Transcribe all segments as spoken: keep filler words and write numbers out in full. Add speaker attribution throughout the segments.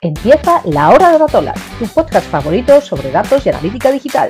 Speaker 1: Empieza La Hora de Datolas, tu podcast favorito sobre datos y analítica digital.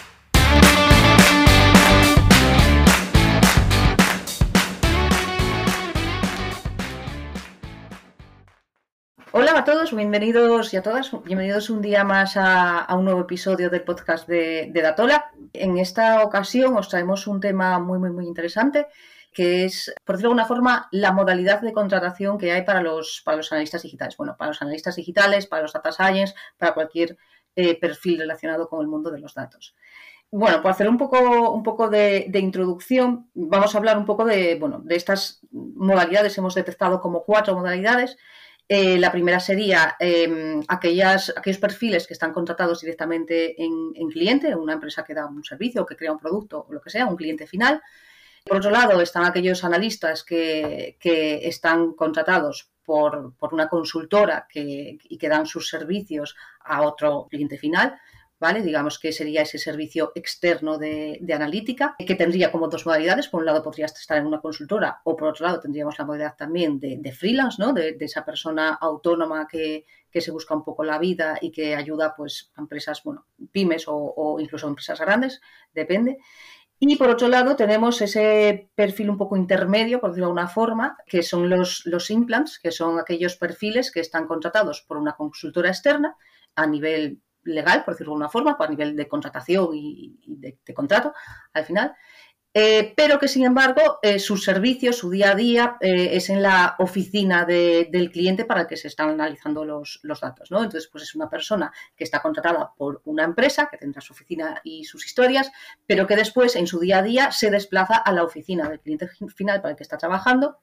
Speaker 1: Hola a todos, bienvenidos y a todas, bienvenidos un día más a, a un nuevo episodio del podcast de, de Datola. En esta ocasión os traemos un tema muy, muy, muy interesante, que es, por decirlo de alguna forma, la modalidad de contratación que hay para los, para los analistas digitales. Bueno, para los analistas digitales, para los data science, para cualquier eh, perfil relacionado con el mundo de los datos. Bueno, por hacer un poco, un poco de, de introducción, vamos a hablar un poco de, bueno, de estas modalidades. Hemos detectado como cuatro modalidades. Eh, la primera sería eh, aquellas, aquellos perfiles que están contratados directamente en, en cliente, una empresa que da un servicio o que crea un producto o lo que sea, un cliente final. Por otro lado, están aquellos analistas que, que están contratados por, por una consultora que, y que dan sus servicios a otro cliente final, ¿vale? Digamos que sería ese servicio externo de, de analítica, que tendría como dos modalidades. Por un lado podrías estar en una consultora o por otro lado tendríamos la modalidad también de, de freelance, ¿no? De, de esa persona autónoma que, que se busca un poco la vida y que ayuda pues, a empresas, bueno, pymes o, o incluso empresas grandes, depende. Y por otro lado tenemos ese perfil un poco intermedio, por decirlo de alguna forma, que son los, los implants, que son aquellos perfiles que están contratados por una consultora externa a nivel legal, por decirlo de alguna forma, a nivel de contratación y, y de, de contrato al final, eh, pero que sin embargo eh, sus servicios, su día a día eh, es en la oficina de, del cliente para el que se están analizando los, los datos, ¿no? Entonces, pues es una persona que está contratada por una empresa, que tendrá su oficina y sus historias, pero que después en su día a día se desplaza a la oficina del cliente final para el que está trabajando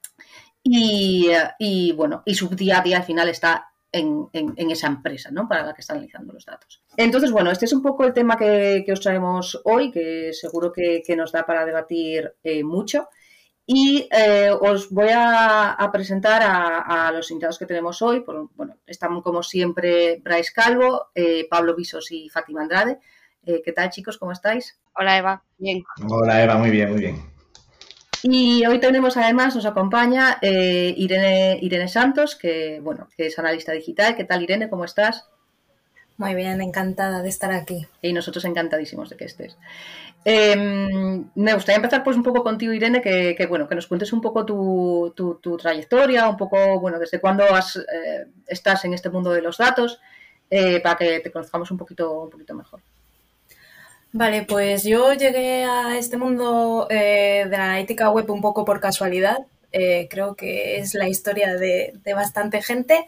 Speaker 1: y, y bueno, y su día a día al final está En, en, en esa empresa, ¿no? Para la que está analizando los datos. Entonces, bueno, este es un poco el tema que, que os traemos hoy, que seguro que, que nos da para debatir eh, mucho. Y eh, os voy a, a presentar a, a los invitados que tenemos hoy. Por, bueno, están como siempre Bryce Calvo, eh, Pablo Visos y Fátima Andrade. Eh, ¿Qué tal, chicos? ¿Cómo estáis?
Speaker 2: Hola, Eva. Bien.
Speaker 3: Hola, Eva. Muy bien, muy bien.
Speaker 1: Y hoy tenemos además, nos acompaña eh, Irene, Irene Santos, que bueno, que es analista digital. ¿Qué tal, Irene? ¿Cómo estás?
Speaker 4: Muy bien, encantada de estar aquí.
Speaker 1: Y nosotros encantadísimos de que estés. Eh, me gustaría empezar pues un poco contigo, Irene, que, que bueno, que nos cuentes un poco tu, tu, tu trayectoria, un poco, bueno, desde cuándo has, eh, estás en este mundo de los datos, eh, para que te conozcamos un poquito, un poquito mejor.
Speaker 4: Vale, pues yo llegué a este mundo eh, de la analítica web un poco por casualidad. Eh, creo que es la historia de, de bastante gente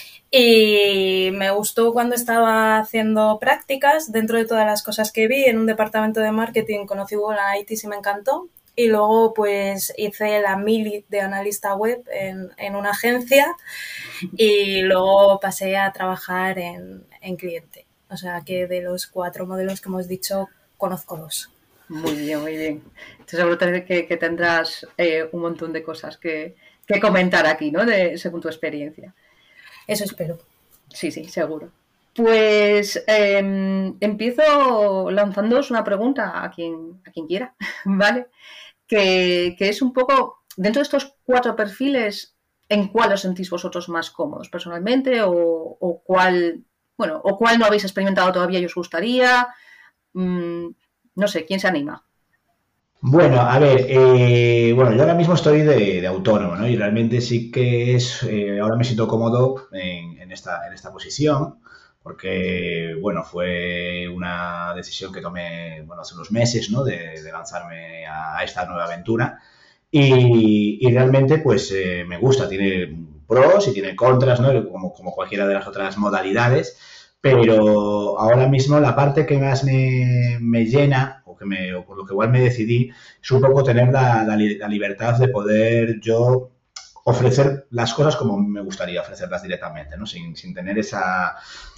Speaker 4: y me gustó cuando estaba haciendo prácticas. Dentro de todas las cosas que vi en un departamento de marketing conocí Google Analytics y me encantó. Y luego pues hice la mili de analista web en, en una agencia y luego pasé a trabajar en, en cliente. O sea que de los cuatro modelos que hemos dicho, conozco dos.
Speaker 1: Muy bien, muy bien. Entonces seguro que, que tendrás eh, un montón de cosas que, que comentar aquí, ¿no? De, según tu experiencia.
Speaker 4: Eso espero.
Speaker 1: Sí, sí, seguro. Pues eh, empiezo lanzándoos una pregunta a quien, a quien quiera, ¿vale? Que, que es un poco, dentro de estos cuatro perfiles, ¿en cuál os sentís vosotros más cómodos personalmente? O, o cuál, bueno, o cuál no habéis experimentado todavía y os gustaría. Mm, no sé, ¿quién se anima?
Speaker 3: Bueno, a ver, eh, bueno, yo ahora mismo estoy de, de autónomo, ¿no? Y realmente sí que es, eh, ahora me siento cómodo en, en esta, en esta posición, porque, bueno, fue una decisión que tomé, bueno, hace unos meses, ¿no? De, de lanzarme a, a esta nueva aventura. Y, y realmente, pues, eh, me gusta, tiene pros y tiene contras, ¿no? Como, como cualquiera de las otras modalidades. Pero ahora mismo la parte que más me, me llena, o, que me, o por lo que igual me decidí, es un poco tener la, la, la libertad de poder yo ofrecer las cosas como me gustaría ofrecerlas directamente, ¿no? Sin, sin tener esa,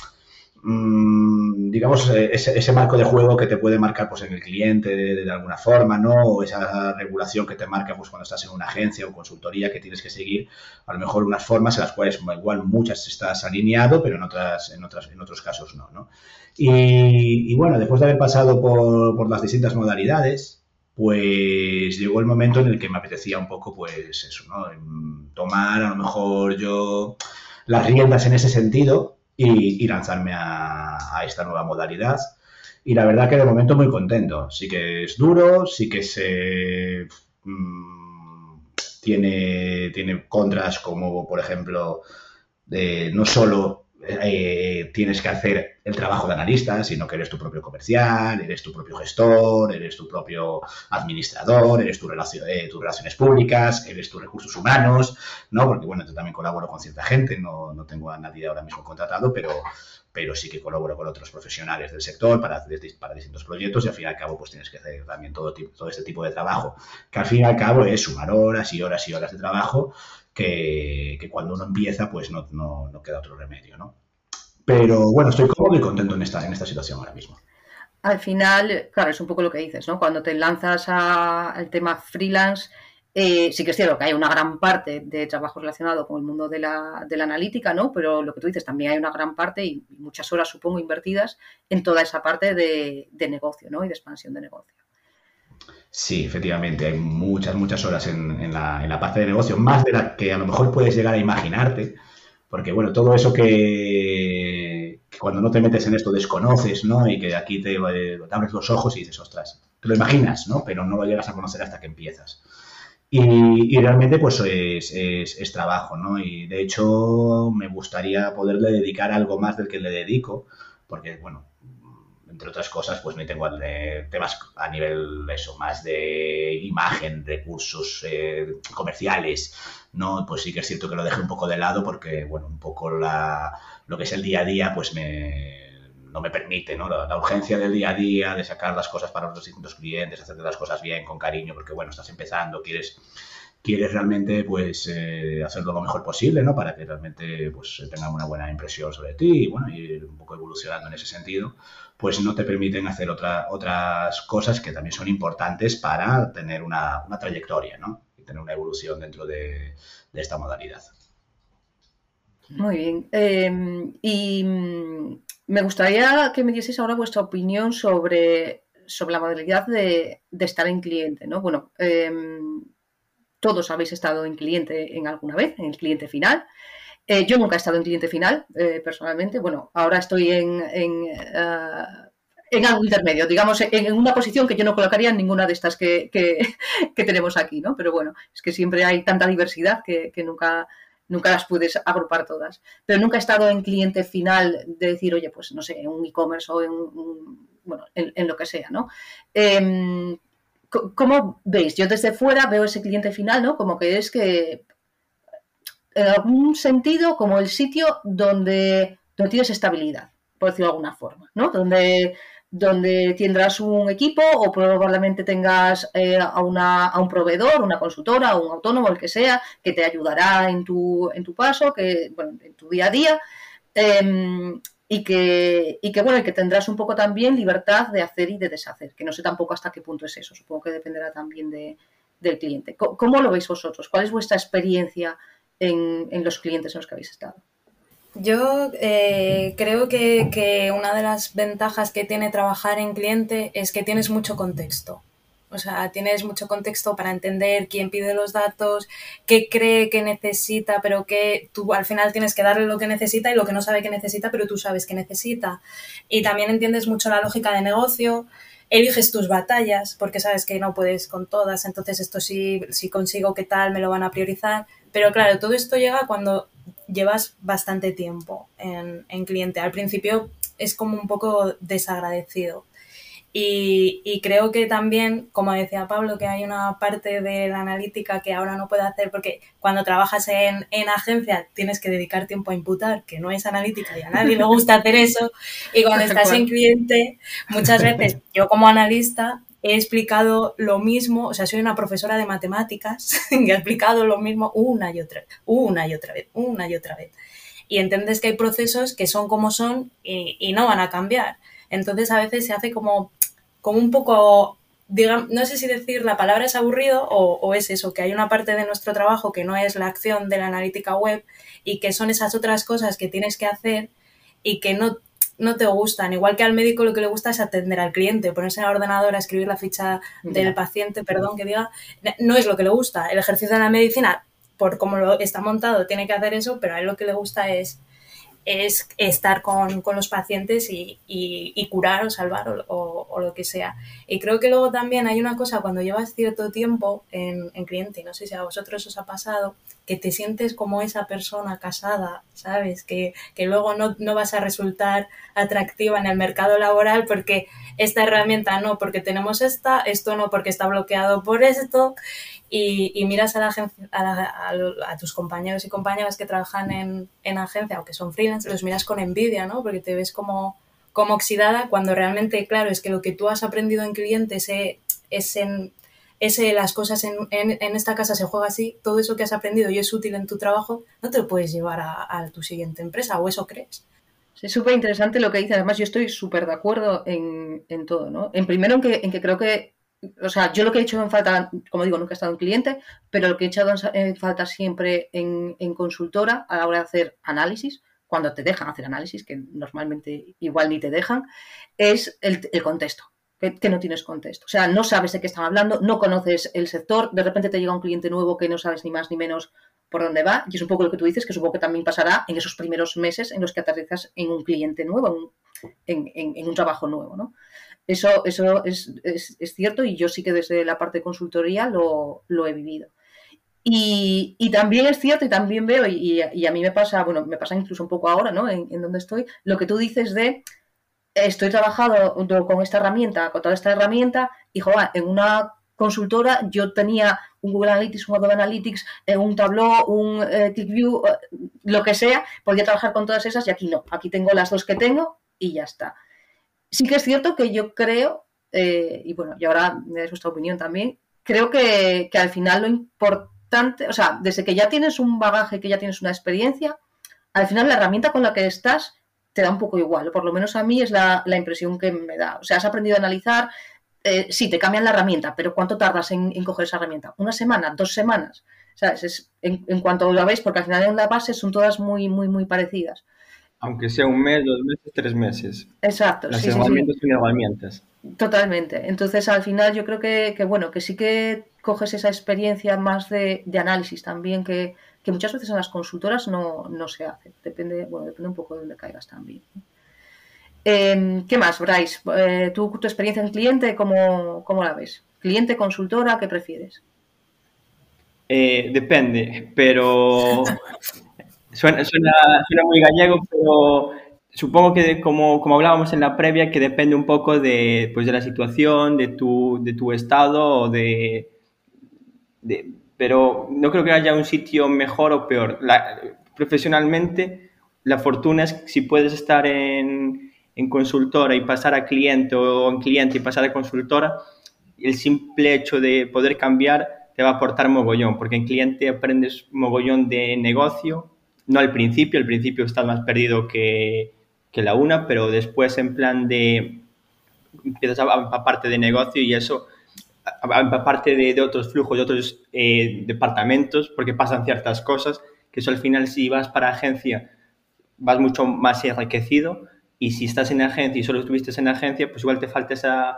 Speaker 3: mmm, digamos, ese, ese marco de juego que te puede marcar pues en el cliente de, de alguna forma, ¿no? O esa regulación que te marca pues cuando estás en una agencia o consultoría que tienes que seguir, a lo mejor unas formas en las cuales igual muchas estás alineado, pero en otras, en otras, en otros casos no, ¿no? Y, y bueno, después de haber pasado por, por las distintas modalidades, pues llegó el momento en el que me apetecía un poco, pues eso, ¿no? Tomar a lo mejor yo las riendas en ese sentido y, y lanzarme a, a esta nueva modalidad. Y la verdad que de momento muy contento. Sí que es duro, sí que se mmm, tiene, tiene contras como, por ejemplo, de no solo eh, tienes que hacer el trabajo de analista, sino que eres tu propio comercial, eres tu propio gestor, eres tu propio administrador, eres tu relación, eh, tus relaciones públicas, eres tus recursos humanos, ¿no? Porque, bueno, yo también colaboro con cierta gente, no, no tengo a nadie ahora mismo contratado, pero, pero sí que colaboro con otros profesionales del sector para, para distintos proyectos y al fin y al cabo pues tienes que hacer también todo, todo este tipo de trabajo, que al fin y al cabo es sumar horas y horas y horas de trabajo que, que cuando uno empieza pues no, no, no queda otro remedio, ¿no? Pero bueno, estoy cómodo y contento en esta, en esta situación ahora mismo.
Speaker 1: Al final, claro, es un poco lo que dices, ¿no? Cuando te lanzas a, al tema freelance, eh, sí que es cierto que hay una gran parte de trabajo relacionado con el mundo de la, de la analítica, ¿no? Pero lo que tú dices, también hay una gran parte y muchas horas, supongo, invertidas en toda esa parte de, de negocio, ¿no? Y de expansión de negocio.
Speaker 3: Sí, efectivamente, hay muchas, muchas horas en, en, la, en la parte de negocio, más de la que a lo mejor puedes llegar a imaginarte, porque, bueno, todo eso que, que cuando no te metes en esto desconoces, ¿no? Y que aquí te, te abres los ojos y dices, ostras, te lo imaginas, ¿no? Pero no lo llegas a conocer hasta que empiezas. Y, y realmente, pues, es, es, es trabajo, ¿no? Y, de hecho, me gustaría poderle dedicar algo más del que le dedico, porque, bueno, entre otras cosas, pues me tengo de temas a nivel eso, más de imagen, recursos eh, comerciales, ¿no? Pues sí que es cierto que lo dejé un poco de lado porque, bueno, un poco la, lo que es el día a día, pues me, no me permite, ¿no? La, la urgencia del día a día, de sacar las cosas para los distintos clientes, hacer las cosas bien, con cariño, porque, bueno, estás empezando, quieres... quieres realmente pues eh, hacerlo lo mejor posible, ¿no? Para que realmente pues tengan una buena impresión sobre ti y bueno, ir un poco evolucionando en ese sentido, pues no te permiten hacer otra, otras cosas que también son importantes para tener una, una trayectoria, ¿no? Y tener una evolución dentro de, de esta modalidad.
Speaker 1: Muy bien. Eh, y me gustaría que me dieseis ahora vuestra opinión sobre, sobre la modalidad de, de estar en cliente, ¿no? Bueno, eh, todos habéis estado en cliente en alguna vez, en el cliente final. Eh, yo nunca he estado en cliente final, eh, personalmente. Bueno, ahora estoy en, en, uh, en algo intermedio, digamos, en, en una posición que yo no colocaría en ninguna de estas que, que, que tenemos aquí, ¿no? Pero bueno, es que siempre hay tanta diversidad que, que nunca, nunca las puedes agrupar todas. Pero nunca he estado en cliente final de decir, oye, pues no sé, en un e-commerce o en, un, bueno, en, en lo que sea, ¿no? Eh, ¿Cómo veis? Yo desde fuera veo ese cliente final, ¿no? Como que es que, en algún sentido, como el sitio donde, donde tienes estabilidad, por decirlo de alguna forma, ¿no? Donde, donde tendrás un equipo o probablemente tengas eh, a, una, a un proveedor, una consultora, un autónomo, el que sea, que te ayudará en tu, en tu paso, que, bueno, en tu día a día. Eh, Y que, y que, bueno, y que tendrás un poco también libertad de hacer y de deshacer, que no sé tampoco hasta qué punto es eso, supongo que dependerá también de, del cliente. ¿Cómo, ¿Cómo lo veis vosotros? ¿Cuál es vuestra experiencia en, en los clientes en los que habéis estado?
Speaker 4: Yo eh, creo que, que una de las ventajas que tiene trabajar en cliente es que tienes mucho contexto. O sea, tienes mucho contexto para entender quién pide los datos, qué cree que necesita, pero que tú al final tienes que darle lo que necesita y lo que no sabe que necesita, pero tú sabes que necesita. Y también entiendes mucho la lógica de negocio, eliges tus batallas, porque sabes que no puedes con todas, entonces esto sí, si consigo qué tal, me lo van a priorizar. Pero claro, todo esto llega cuando llevas bastante tiempo en, en cliente. Al principio es como un poco desagradecido. Y, y creo que también, como decía Pablo, que hay una parte de la analítica que ahora no puede hacer porque cuando trabajas en, en agencia tienes que dedicar tiempo a imputar, que no es analítica y a nadie le gusta hacer eso. Y cuando estás en cliente, muchas veces yo como analista he explicado lo mismo, o sea, soy una profesora de matemáticas y he explicado lo mismo una y otra vez, una y otra vez, una y otra vez. Y entiendes que hay procesos que son como son y, y no van a cambiar. Entonces a veces se hace como, como un poco, digamos, no sé si decir la palabra es aburrido o, o es eso, que hay una parte de nuestro trabajo que no es la acción de la analítica web y que son esas otras cosas que tienes que hacer y que no, no te gustan. Igual que al médico lo que le gusta es atender al cliente, ponerse en el ordenador a escribir la ficha del paciente, perdón que diga, no es lo que le gusta. El ejercicio de la medicina, por cómo lo está montado, tiene que hacer eso, pero a él lo que le gusta es es estar con, con los pacientes y, y, y curar o salvar o, o, o lo que sea. Y creo que luego también hay una cosa cuando llevas cierto tiempo en, en cliente, y no sé si a vosotros os ha pasado, que te sientes como esa persona casada, ¿sabes? Que, que luego no, no vas a resultar atractiva en el mercado laboral porque esta herramienta no, porque tenemos esta, esto no, porque está bloqueado por esto. Y, y miras a, la agencia, a, la, a, a tus compañeros y compañeras que trabajan en, en agencia o que son freelance, los miras con envidia, ¿no? Porque te ves como, como oxidada cuando realmente, claro, es que lo que tú has aprendido en cliente es, es en... Ese, las cosas en, en, en esta casa se juega así, todo eso que has aprendido y es útil en tu trabajo, no te lo puedes llevar a, a tu siguiente empresa, o eso crees.
Speaker 1: Es súper interesante lo que dices. Además, yo estoy súper de acuerdo en, en todo, ¿no? En primero, en que, en que creo que, o sea, yo lo que he hecho en falta, como digo, nunca he estado en cliente, pero lo que he echado en falta siempre en, en consultora a la hora de hacer análisis, cuando te dejan hacer análisis, que normalmente igual ni te dejan, es el, el contexto. Que, que no tienes contexto. O sea, no sabes de qué están hablando, no conoces el sector, de repente te llega un cliente nuevo que no sabes ni más ni menos por dónde va, y es un poco lo que tú dices, que supongo que también pasará en esos primeros meses en los que aterrizas en un cliente nuevo, en, en, en un trabajo nuevo, ¿no? Eso, eso es, es, es cierto y yo sí que desde la parte de consultoría lo, lo he vivido. Y, y también es cierto y también veo, y, y a mí me pasa, bueno, me pasa incluso un poco ahora, ¿no? En, en donde estoy, lo que tú dices de estoy trabajando con esta herramienta, con toda esta herramienta, y joder, en una consultora yo tenía un Google Analytics, un Adobe Analytics, un Tableau, un eh, ClickView, lo que sea, podía trabajar con todas esas y aquí no, aquí tengo las dos que tengo y ya está. Sí que es cierto que yo creo, eh, y bueno, y ahora me das vuestra opinión también, creo que, que al final lo importante, o sea, desde que ya tienes un bagaje, que ya tienes una experiencia, al final la herramienta con la que estás te da un poco igual, o por lo menos a mí es la, la impresión que me da. O sea, has aprendido a analizar, eh, sí, te cambian la herramienta, pero ¿cuánto tardas en, en coger esa herramienta? ¿Una semana? ¿Dos semanas? ¿Sabes? Es, en, en cuanto lo veis, porque al final en la base son todas muy, muy, muy parecidas.
Speaker 2: Aunque sea un mes, dos meses, tres meses.
Speaker 1: Exacto.
Speaker 2: Las
Speaker 1: sí,
Speaker 2: herramientas
Speaker 1: sí, sí.
Speaker 2: son herramientas.
Speaker 1: Totalmente. Entonces, al final yo creo que, que bueno, que sí que coges esa experiencia más de, de análisis también, que que muchas veces en las consultoras no, no se hace. Depende, bueno, depende un poco de dónde caigas también. Eh, ¿Qué más, Bryce? Eh, ¿tú, tu experiencia en cliente, cómo, cómo la ves? ¿Cliente, consultora, qué prefieres?
Speaker 2: Eh, depende, pero suena, suena, suena muy gallego, pero supongo que como, como hablábamos en la previa, que depende un poco de, pues, de la situación, de tu, de tu estado o de, de... Pero no creo que haya un sitio mejor o peor. La, profesionalmente, la fortuna es si puedes estar en, en consultora y pasar a cliente o en cliente y pasar a consultora, el simple hecho de poder cambiar te va a aportar mogollón, porque en cliente aprendes mogollón de negocio, no al principio, al principio estás más perdido que, que la una, pero después en plan de empiezas a, a parte de negocio y eso, aparte de, de otros flujos, de otros eh, departamentos, porque pasan ciertas cosas, que eso al final si vas para agencia vas mucho más enriquecido, y si estás en agencia y solo estuviste en agencia, pues igual te falta esa,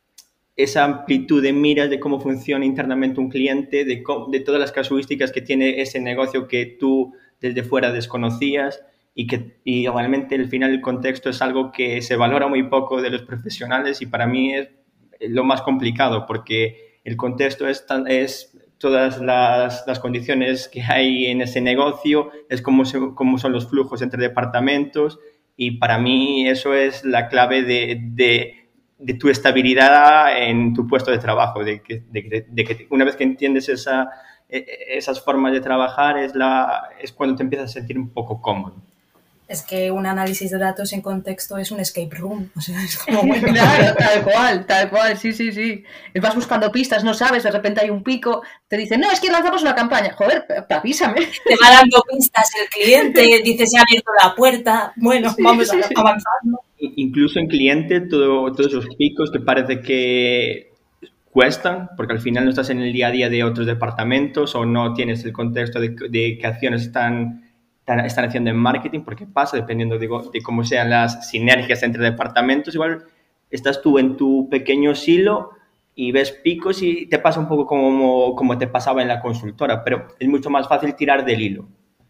Speaker 2: esa amplitud de miras de cómo funciona internamente un cliente, de, de todas las casuísticas que tiene ese negocio que tú desde fuera desconocías, y que y realmente al final el contexto es algo que se valora muy poco de los profesionales, y para mí es lo más complicado, porque el contexto es, tan, es todas las, las condiciones que hay en ese negocio, es cómo, se, cómo son los flujos entre departamentos, y para mí eso es la clave de, de, de tu estabilidad en tu puesto de trabajo, de que, de, de que una vez que entiendes esa, esas formas de trabajar es, la, es cuando te empiezas a sentir un poco cómodo.
Speaker 4: Es que un análisis de datos en contexto es un escape room, o sea, es como bueno.
Speaker 1: Claro, tal cual, tal cual, sí, sí, sí. Vas buscando pistas, no sabes, de repente hay un pico, te dicen, no, es que lanzamos una campaña. Joder, avísame.
Speaker 4: Te va dando pistas el cliente, dice, se ha abierto la puerta, bueno, sí, vamos sí, a, avanzando.
Speaker 2: Incluso en cliente, todo, todos esos picos que parece que cuestan, porque al final no estás en el día a día de otros departamentos o no tienes el contexto de, de qué acciones están... están haciendo en marketing, porque pasa, dependiendo de, de cómo sean las sinergias entre departamentos, igual estás tú en tu pequeño silo y ves picos y te pasa un poco como, como te pasaba en la consultora, pero es mucho más fácil tirar del hilo.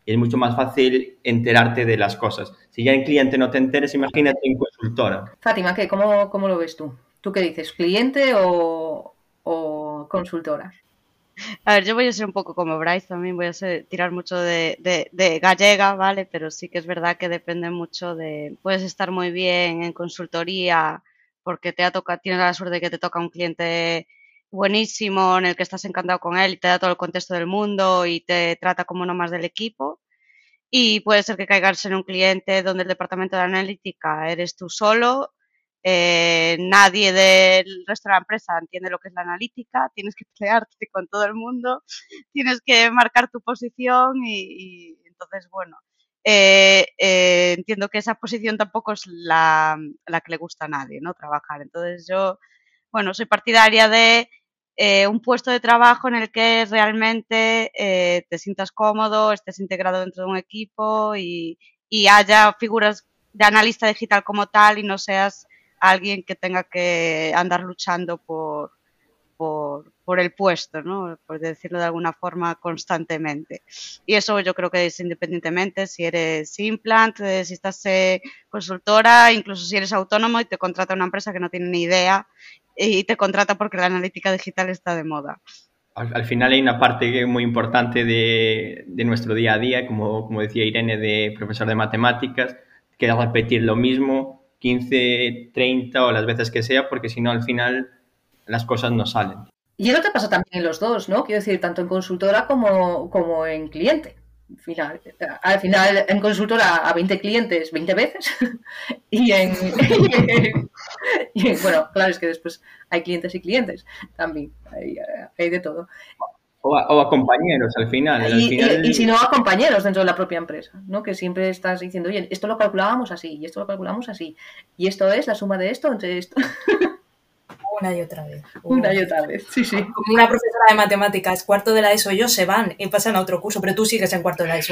Speaker 2: y es mucho más fácil enterarte de las cosas. Si ya en cliente no te enteres, imagínate en consultora.
Speaker 1: Fátima, ¿qué? ¿Cómo, cómo lo ves tú? ¿Tú qué dices? ¿Cliente o, o consultora?
Speaker 5: A ver, yo voy a ser un poco como Bryce también, voy a ser, tirar mucho de, de, de gallega, ¿vale? Pero sí que es verdad que depende mucho de... Puedes estar muy bien en consultoría porque te ha toca, tienes la suerte de que te toca un cliente buenísimo en el que estás encantado con él y te da todo el contexto del mundo y te trata como uno más del equipo. Y puede ser que caigas en un cliente donde el departamento de analítica eres tú solo, eh, nadie del resto de la empresa entiende lo que es la analítica, tienes que pelearte con todo el mundo, tienes que marcar tu posición y, y entonces, bueno, eh, eh, entiendo que esa posición tampoco es la, la que le gusta a nadie, ¿no? Trabajar. Entonces yo, bueno, soy partidaria de eh, un puesto de trabajo en el que realmente eh, te sientas cómodo, estés integrado dentro de un equipo y, y haya figuras de analista digital como tal y no seas alguien que tenga que andar luchando por, por, por el puesto, ¿no? Por decirlo de alguna forma, constantemente. Y eso yo creo que es independientemente si eres implant, si estás eh, consultora, incluso si eres autónomo y te contrata una empresa que no tiene ni idea y te contrata porque la analítica digital está de moda.
Speaker 2: Al, al final hay una parte muy importante de, de nuestro día a día, como, como decía Irene, de profesor de matemáticas, que es repetir lo mismo quince, treinta o las veces que sea, porque si no al final las cosas no salen.
Speaker 1: Y eso te pasa también en los dos, ¿no? Quiero decir, tanto en consultora como, como en cliente. Al final, al final, en consultora a veinte clientes veinte veces y en, y en... Bueno, claro, es que después hay clientes y clientes también, hay, hay de todo.
Speaker 2: O a, o a compañeros, al final. Al
Speaker 1: y,
Speaker 2: final...
Speaker 1: Y, y si no, a compañeros dentro de la propia empresa, ¿no? Que siempre estás diciendo, oye, esto lo calculábamos así, y esto lo calculamos así, y esto es la suma de esto entre esto.
Speaker 4: Una y otra vez.
Speaker 1: Una y otra vez, sí, sí.
Speaker 4: Como una profesora de matemáticas, cuarto de la ESO, ellos se van y pasan a otro curso, pero tú sigues en cuarto de la ESO.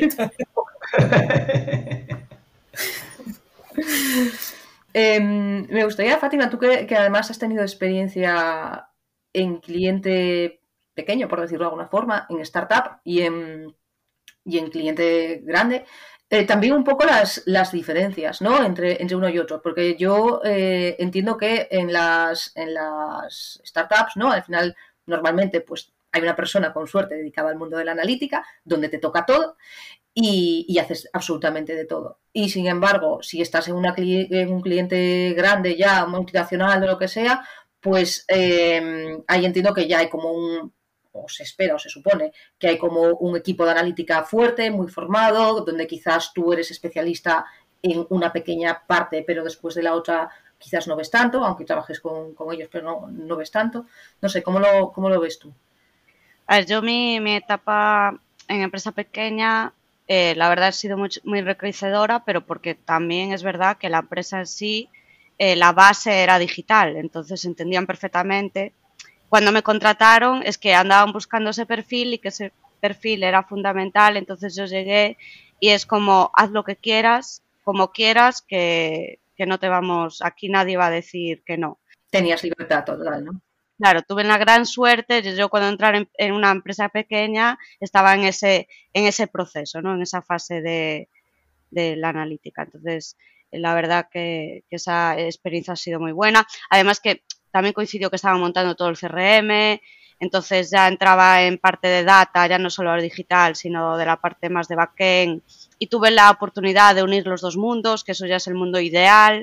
Speaker 1: eh, me gustaría, Fátima, tú que, que además has tenido experiencia en cliente pequeño, por decirlo de alguna forma, en startup y en, y en cliente grande, eh, también un poco las, las diferencias, ¿no? entre, entre uno y otro, porque yo eh, entiendo que en las, en las startups, ¿no? Al final, normalmente, pues hay una persona con suerte dedicada al mundo de la analítica, donde te toca todo y, y haces absolutamente de todo. Y sin embargo, si estás en, una, en un cliente grande ya, multinacional o lo que sea, pues eh, ahí entiendo que ya hay como un... o se espera o se supone que hay como un equipo de analítica fuerte, muy formado, donde quizás tú eres especialista en una pequeña parte, pero después de la otra quizás no ves tanto, aunque trabajes con, con ellos, pero no, no ves tanto. No sé, ¿cómo lo, cómo lo ves tú?
Speaker 5: A ver, yo mi, mi etapa en empresa pequeña, eh, la verdad ha sido muy, muy enriquecedora, pero porque también es verdad que la empresa en sí, eh, la base era digital, entonces entendían perfectamente. Cuando me contrataron es que andaban buscando ese perfil y que ese perfil era fundamental, entonces yo llegué y es como, haz lo que quieras, como quieras, que, que no te vamos, aquí nadie va a decir que no.
Speaker 1: Tenías libertad total, ¿no?
Speaker 5: Claro, tuve la gran suerte, yo cuando entré en, en una empresa pequeña estaba en ese, en ese proceso, ¿no? En esa fase de, de la analítica, entonces la verdad que, que esa experiencia ha sido muy buena, además que también coincidió que estaba montando todo el C R M, entonces ya entraba en parte de data, ya no solo digital, sino de la parte más de backend, y tuve la oportunidad de unir los dos mundos, que eso ya es el mundo ideal,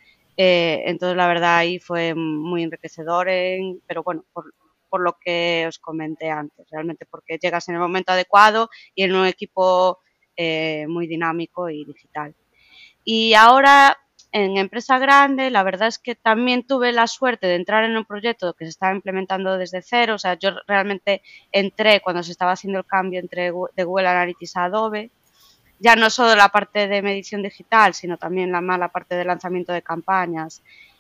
Speaker 5: eh, entonces la verdad ahí fue muy enriquecedor, en, pero bueno, por, por lo que os comenté antes, realmente porque llegas en el momento adecuado y en un equipo eh, muy dinámico y digital. Y ahora en empresa grande, la verdad es que también tuve la suerte de entrar en un proyecto que se estaba implementando desde cero. O sea, yo realmente entré cuando se estaba haciendo el cambio entre de Google Analytics a Adobe. Ya no solo la parte de medición digital, sino también la mala parte de lanzamiento de campañas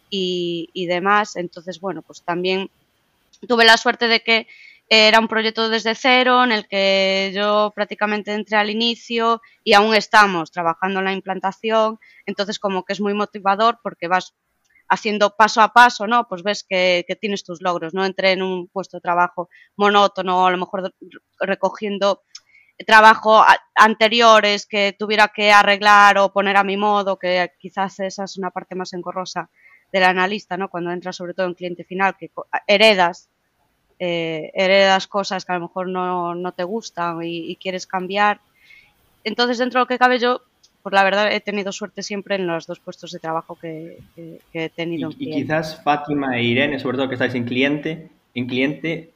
Speaker 5: y, y demás. Entonces, bueno, pues también tuve la suerte de que era un proyecto desde cero en el que yo prácticamente entré al inicio y aún estamos trabajando en la implantación, entonces como que es muy motivador porque vas haciendo paso a paso, ¿no? Pues ves que, que tienes tus logros, ¿no? Entré en un puesto de trabajo monótono, a lo mejor recogiendo trabajo anteriores que tuviera que arreglar o poner a mi modo, que quizás esa es una parte más engorrosa del analista, ¿no? Cuando entras sobre todo en cliente final, que heredas, eh, heredas cosas que a lo mejor no, no te gustan y, y quieres cambiar. Entonces, dentro de lo que cabe, yo, pues la verdad, he tenido suerte siempre en los dos puestos de trabajo que, que, que he tenido.
Speaker 2: Y, y quizás Fátima e Irene, sobre todo que estáis en cliente, en cliente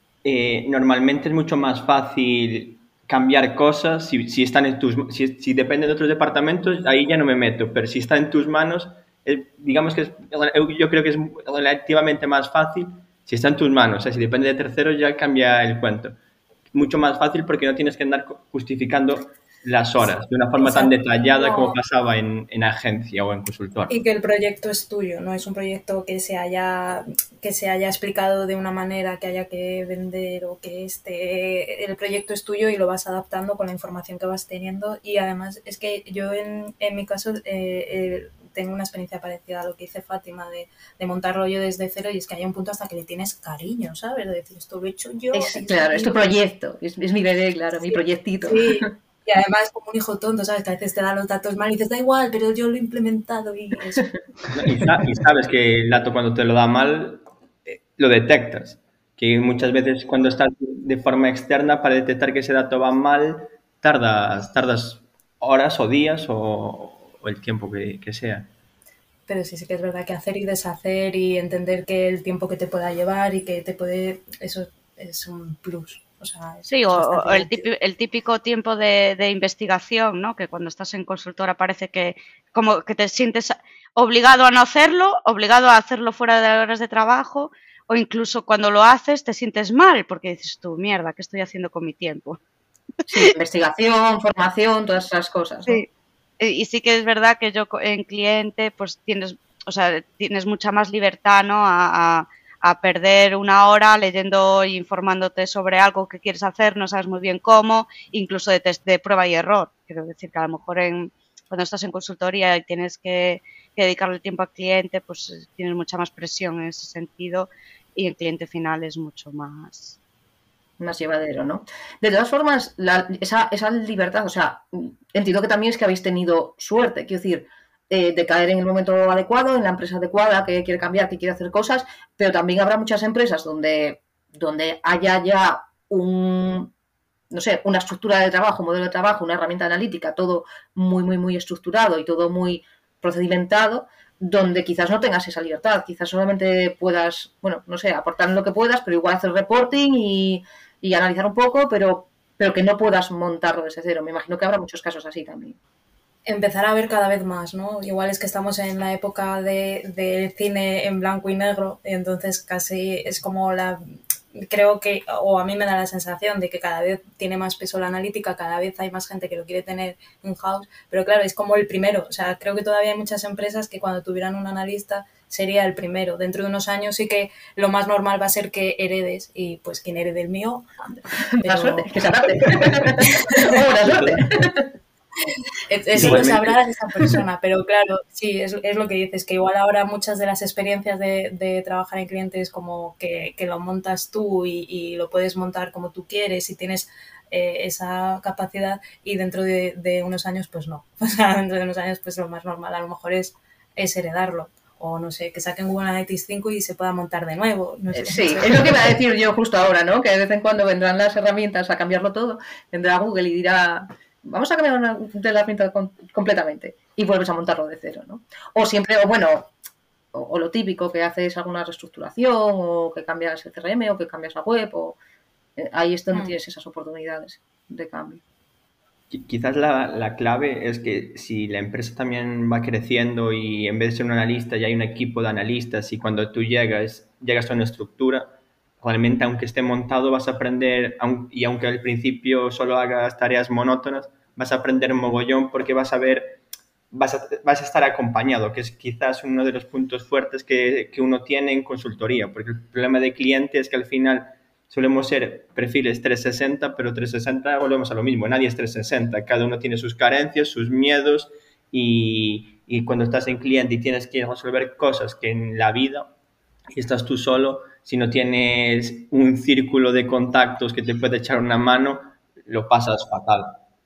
Speaker 2: eh, normalmente es mucho más fácil cambiar cosas si, si están en tus si, si depende de otros departamentos, ahí ya no me meto, pero si está en tus manos, es, digamos que es, yo creo que es relativamente más fácil si está en tus manos, o sea, si depende de terceros ya cambia el cuento. Mucho más fácil porque no tienes que andar justificando las horas de una forma Exacto. tan detallada no. como pasaba en, en agencia o en consultor.
Speaker 4: Y que el proyecto es tuyo, no es un proyecto que se haya que se haya explicado de una manera que haya que vender o que este el proyecto es tuyo y lo vas adaptando con la información que vas teniendo. Y además es que yo en, en mi caso eh, eh, tengo una experiencia parecida a lo que dice Fátima de, de montar rollo desde cero, y es que hay un punto hasta que le tienes cariño, ¿sabes? De decir, esto lo he hecho yo.
Speaker 1: Es, claro, es tu proyecto, es, es mi bebé, claro, sí, mi proyectito.
Speaker 4: Sí. Y además como un hijo tonto, ¿sabes? Que a veces te da los datos mal y dices, da igual, pero yo lo he implementado y eso.
Speaker 2: Y, y sabes que el dato cuando te lo da mal, eh, lo detectas. Que muchas veces cuando estás de forma externa, para detectar que ese dato va mal, tardas, tardas horas o días o, o el tiempo que, que sea.
Speaker 4: Pero sí, sí que es verdad que hacer y deshacer y entender que el tiempo que te pueda llevar y que te puede... Eso es un plus. O sea,
Speaker 5: sí, o, o el, típico, el típico tiempo de, de investigación, ¿no? Que cuando estás en consultora parece que como que te sientes obligado a no hacerlo, obligado a hacerlo fuera de las horas de trabajo, o incluso cuando lo haces te sientes mal porque dices tú, mierda, ¿qué estoy haciendo con mi tiempo?
Speaker 1: Sí, investigación, formación, todas esas cosas, ¿no?
Speaker 5: Sí, y sí que es verdad que yo en cliente pues tienes, o sea, tienes mucha más libertad, ¿no? A, a a perder una hora leyendo e informándote sobre algo que quieres hacer, no sabes muy bien cómo, incluso de test de prueba y error. Quiero decir que a lo mejor en, cuando estás en consultoría y tienes que, que dedicarle tiempo al cliente, pues tienes mucha más presión en ese sentido y el cliente final es mucho más...
Speaker 1: más llevadero, ¿no? De todas formas, la, esa, esa libertad, o sea, entiendo que también es que habéis tenido suerte, quiero decir, Eh, de caer en el momento adecuado, en la empresa adecuada, que quiere cambiar, que quiere hacer cosas, pero también habrá muchas empresas donde, donde haya ya un, no sé, una estructura de trabajo, un modelo de trabajo, una herramienta analítica, todo muy, muy, muy estructurado y todo muy procedimentado, donde quizás no tengas esa libertad, quizás solamente puedas, bueno, no sé, aportar lo que puedas, pero igual hacer reporting y, y analizar un poco, pero, pero que no puedas montarlo desde cero. Me imagino que habrá muchos casos así también.
Speaker 4: Empezar a ver cada vez más, ¿no? Igual es que estamos en la época de, de cine en blanco y negro, y entonces casi es como la... Creo que, o a mí me da la sensación de que cada vez tiene más peso la analítica, cada vez hay más gente que lo quiere tener in-house, pero claro, es como el primero. O sea, creo que todavía hay muchas empresas que cuando tuvieran un analista sería el primero. Dentro de unos años sí que lo más normal va a ser que heredes, y pues quien herede el mío...
Speaker 1: Pero... La suerte, que se adapte. ¡Oh, la suerte!
Speaker 4: Eso lo sabrá esa persona, pero claro, sí, es, es lo que dices, que igual ahora muchas de las experiencias de, de trabajar en clientes como que, que lo montas tú y, y lo puedes montar como tú quieres y tienes eh, esa capacidad, y dentro de, de unos años pues no, o sea, dentro de unos años pues lo más normal a lo mejor es, es heredarlo. O no sé, que saquen Google Analytics cinco y se pueda montar de nuevo. No sé,
Speaker 1: sí, no sé. Es lo que iba a decir yo justo ahora, ¿no? Que de vez en cuando vendrán las herramientas a cambiarlo todo, vendrá Google y dirá... vamos a cambiar una, de la pinta con, completamente y vuelves a montarlo de cero, ¿no? O siempre, o bueno, o, o lo típico que haces alguna reestructuración o que cambias el C R M o que cambias la web, o eh, ahí es donde mm. tienes esas oportunidades de cambio.
Speaker 2: Quizás la, la clave es que si la empresa también va creciendo y en vez de ser un analista ya hay un equipo de analistas, y cuando tú llegas, llegas a una estructura, realmente aunque esté montado vas a aprender, y aunque al principio solo hagas tareas monótonas, vas a aprender mogollón porque vas a ver, vas a, vas a estar acompañado, que es quizás uno de los puntos fuertes que, que uno tiene en consultoría, porque el problema de cliente es que al final solemos ser perfiles trescientos sesenta, pero trescientos sesenta volvemos a lo mismo, nadie es trescientos sesenta, cada uno tiene sus carencias, sus miedos, y, y cuando estás en cliente y tienes que resolver cosas que en la vida, y estás tú solo, si no tienes un círculo de contactos que te puede echar una mano, lo pasas fatal.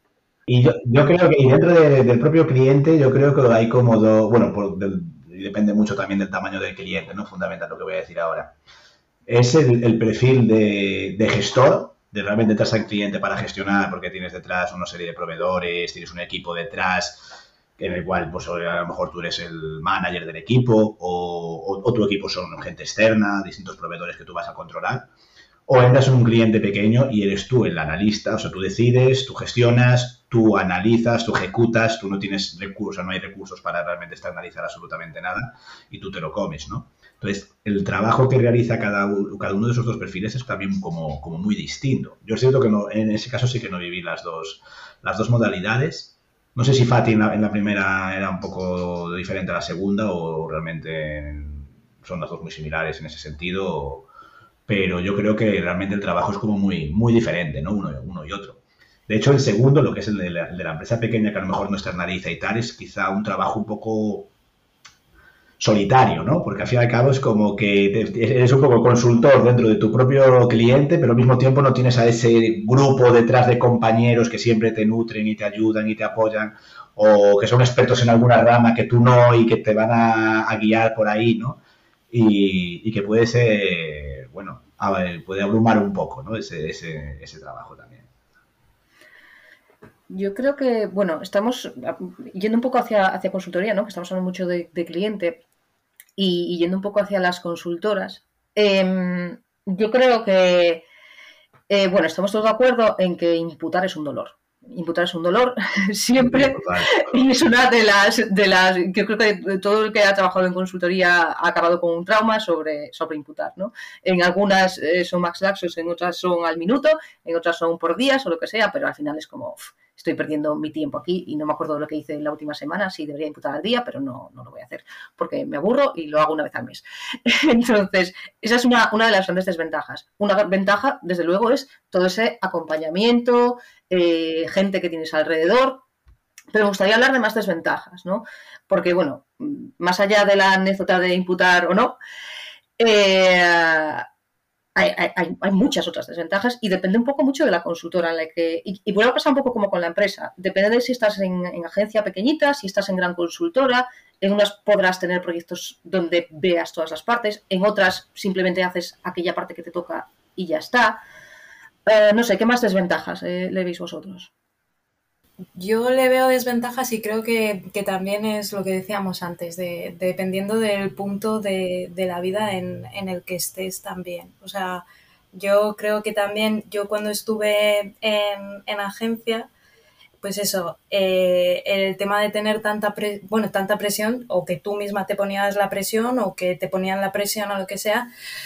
Speaker 3: Y yo, yo creo que y dentro de- del propio cliente, yo creo que hay como dos, bueno, por, del- y depende mucho también del tamaño del cliente, ¿no? Fundamental lo que voy a decir ahora. Es el, el perfil de, de gestor, de realmente entras al cliente para gestionar, porque tienes detrás una serie de proveedores, tienes un equipo detrás en el cual pues, a lo mejor tú eres el manager del equipo o, o, o tu equipo son gente externa, distintos proveedores que tú vas a controlar. O entras en un cliente pequeño y eres tú el analista, o sea, tú decides, tú gestionas, tú analizas, tú ejecutas, tú no tienes recursos, no hay recursos para realmente externalizar absolutamente nada y tú te lo comes, ¿no? Entonces, el trabajo que realiza cada, cada uno de esos dos perfiles es también como, como muy distinto. Yo siento que no, en ese caso sí que no viví las dos, las dos modalidades. No sé si Fati en la, en la primera era un poco diferente a la segunda o realmente son las dos muy similares en ese sentido, pero yo creo que realmente el trabajo es como muy, muy diferente, ¿no? Uno, uno y otro. De hecho, el segundo, lo que es el de, la, el de la empresa pequeña, que a lo mejor no externaliza y tal, es quizá un trabajo un poco solitario, ¿no? Porque al fin y al cabo es como que eres un poco consultor dentro de tu propio cliente, pero al mismo tiempo no tienes a ese grupo detrás de compañeros que siempre te nutren y te ayudan y te apoyan, o que son expertos en alguna rama que tú no y que te van a, a guiar por ahí, ¿no? Y, y que puede ser, bueno, a ver, puede abrumar un poco, ¿no? Ese, ese, ese trabajo también.
Speaker 1: Yo creo que, bueno, estamos yendo un poco hacia, hacia consultoría, ¿no? Que estamos hablando mucho de, de cliente y, y yendo un poco hacia las consultoras. Eh, yo creo que, eh, bueno, estamos todos de acuerdo en que imputar es un dolor. Imputar es un dolor siempre y es una de las, de las yo creo que todo el que ha trabajado en consultoría ha acabado con un trauma sobre, sobre imputar, ¿no? En algunas eh, son más laxos, en otras son al minuto, en otras son por días o lo que sea, pero al final es como uff, estoy perdiendo mi tiempo aquí y no me acuerdo de lo que hice en la última semana, sí debería imputar al día, pero no, no lo voy a hacer porque me aburro y lo hago una vez al mes. Entonces, esa es una, una de las grandes desventajas. Una ventaja, desde luego, es todo ese acompañamiento, eh, gente que tienes alrededor, pero me gustaría hablar de más desventajas, ¿no? Porque, bueno, más allá de la anécdota de imputar o no, eh, hay, hay, hay, muchas otras desventajas y depende un poco mucho de la consultora en la que... Y, y vuelve a pasar un poco como con la empresa. Depende de si estás en, en agencia pequeñita, si estás en gran consultora. En unas podrás tener proyectos donde veas todas las partes. En otras simplemente haces aquella parte que te toca y ya está. Eh, no sé, ¿qué más desventajas eh, le veis vosotros?
Speaker 4: Yo le veo desventajas y creo que, que también es lo que decíamos antes, de, de dependiendo del punto de, de la vida en, en el que estés también. O sea, yo creo que también, yo cuando estuve en, en agencia, pues eso, eh, el tema de tener tanta, pre, bueno, tanta presión, o que tú misma te ponías la presión, o que te ponían la presión o lo que sea,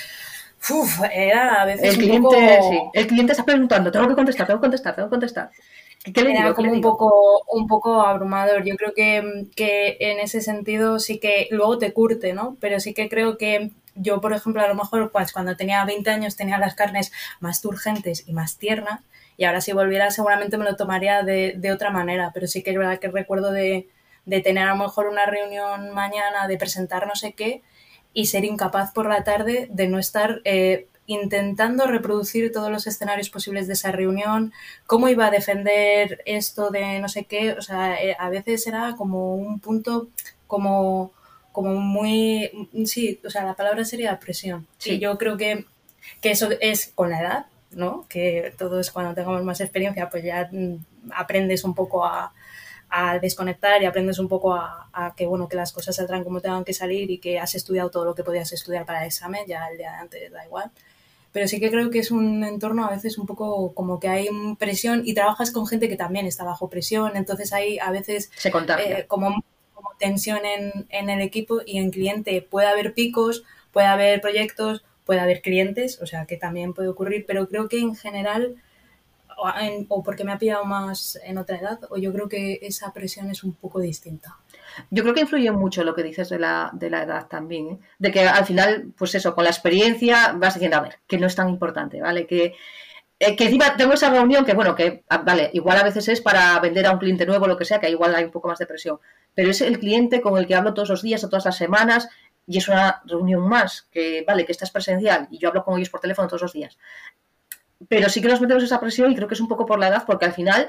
Speaker 4: uf, era a veces
Speaker 1: el cliente,
Speaker 4: un poco...
Speaker 1: sí, el cliente está preguntando, tengo que contestar, tengo que contestar, tengo que contestar. ¿Qué le
Speaker 4: Era
Speaker 1: digo?
Speaker 4: como
Speaker 1: ¿Qué le
Speaker 4: un
Speaker 1: digo?
Speaker 4: poco, un poco abrumador. Yo creo que, que en ese sentido sí que luego te curte, ¿no? Pero sí que creo que yo, por ejemplo, a lo mejor pues cuando tenía veinte años tenía las carnes más turgentes y más tiernas, y ahora si volviera seguramente me lo tomaría de, de otra manera, pero sí que es verdad que recuerdo de, de tener a lo mejor una reunión mañana, de presentar no sé qué, y ser incapaz por la tarde de no estar... Eh, intentando reproducir todos los escenarios posibles de esa reunión, cómo iba a defender esto de no sé qué, o sea, eh, a veces era como un punto como, como muy, sí, o sea, la palabra sería presión. Sí. Y yo creo que, que eso es con la edad, ¿no? Que todos cuando tengamos más experiencia pues ya aprendes un poco a, a desconectar y aprendes un poco a, a que, bueno, que las cosas saldrán como tengan que salir y que has estudiado todo lo que podías estudiar para el examen, ya el día de antes da igual. Pero sí que creo que es un entorno a veces un poco como que hay presión y trabajas con gente que también está bajo presión, entonces hay a veces
Speaker 1: se contagia.
Speaker 4: Eh, como, como tensión en, en el equipo y en cliente. Puede haber picos, puede haber proyectos, puede haber clientes, o sea que también puede ocurrir, pero creo que en general, o, en, o porque me ha pillado más en otra edad, o yo creo que esa presión es un poco distinta.
Speaker 1: Yo creo que influye mucho lo que dices de la, de la edad también, ¿eh? De que al final, pues eso, con la experiencia vas diciendo, a ver, que no es tan importante, ¿vale? Que, eh, que encima tengo esa reunión que, bueno, que, vale, igual a veces es para vender a un cliente nuevo, lo que sea, que igual hay un poco más de presión, pero es el cliente con el que hablo todos los días o todas las semanas y es una reunión más, que, vale, que esta es presencial y yo hablo con ellos por teléfono todos los días. Pero sí que nos metemos esa presión y creo que es un poco por la edad, porque al final...